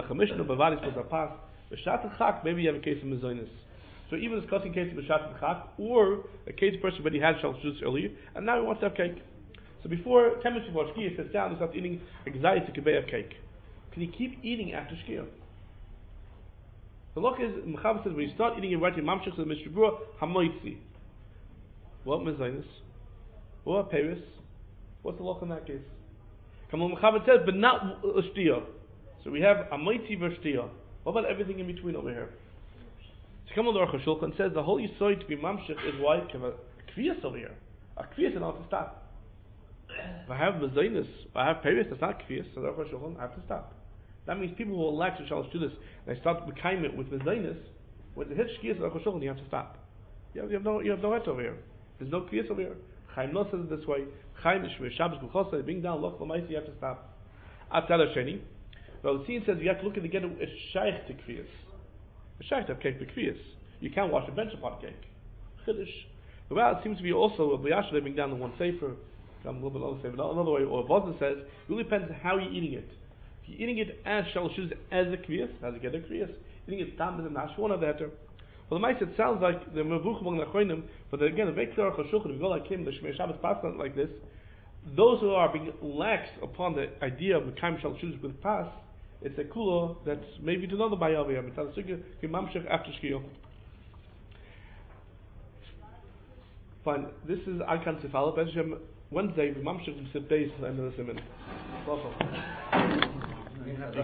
S1: have a case of mezainis. So even discussing case of Beshat Chak, or a case person already had shalosh shudas earlier, and now he wants to have cake. So before 10 minutes before shkiyah, he sits down and starts eating excited to kibay of cake. Can he keep eating after shkiyah? The look is, Mechaber says, when you start eating, you're writing mamshech to the Mishnah Berurah, hamoitzi. What mezainis? What peris? What's the look in that case? Come on, Mechaber says, but not shtiyah. So we have hamoitzi versus shtiyah. What about everything in between over here? So come on, the Aruch HaShulchan says the whole yisoid to be mamshech is why you have a kviyas over here. A kviyas is not to stop. If I have mezainis, if I have peris, that's not kviyas. So the Aruch HaShulchan, I have to stop. That means people who will lax with shalosh shudas and they start becoming it with mezainis. When the hit shkiyas of Aruch HaShulchan, you have to stop. You have no right over here. There's no kviyas over here. Chaim Nosson says it this way. Chaim Shmir Shabbos B'Chosa, bring down loch l'maisi, you have to stop. Atzad Sheni. Well, the scene says you have to look at the get a shaykh to kviyas. A shaykh to have cake to kviyas. You can't wash a bench upon cake. Chiddush. The way it seems to be also a b'yasher they bring down the one sefer. I'm a little bit other sefer. Another way, or Vazna says, it really depends on how you're eating it. If you're eating it as shalosh shudas as a kviyas, as a get a kviyas, eating it tam as a nash, one of the heter. Well, the mice it sounds like the mevuch among the achronim, but again, a very clear Aruch HaShulchan, if you go like him, the Shmei Shabbos passes like this. Those who are being lax upon the idea of Mekayim shalosh shudas with pas, it's a kula that's maybe to another bayah over here. Mitzad sugya mamshech after shkiyah. Fine. This is Alkan Sifala. Wednesday, mamshech sif days and the simin.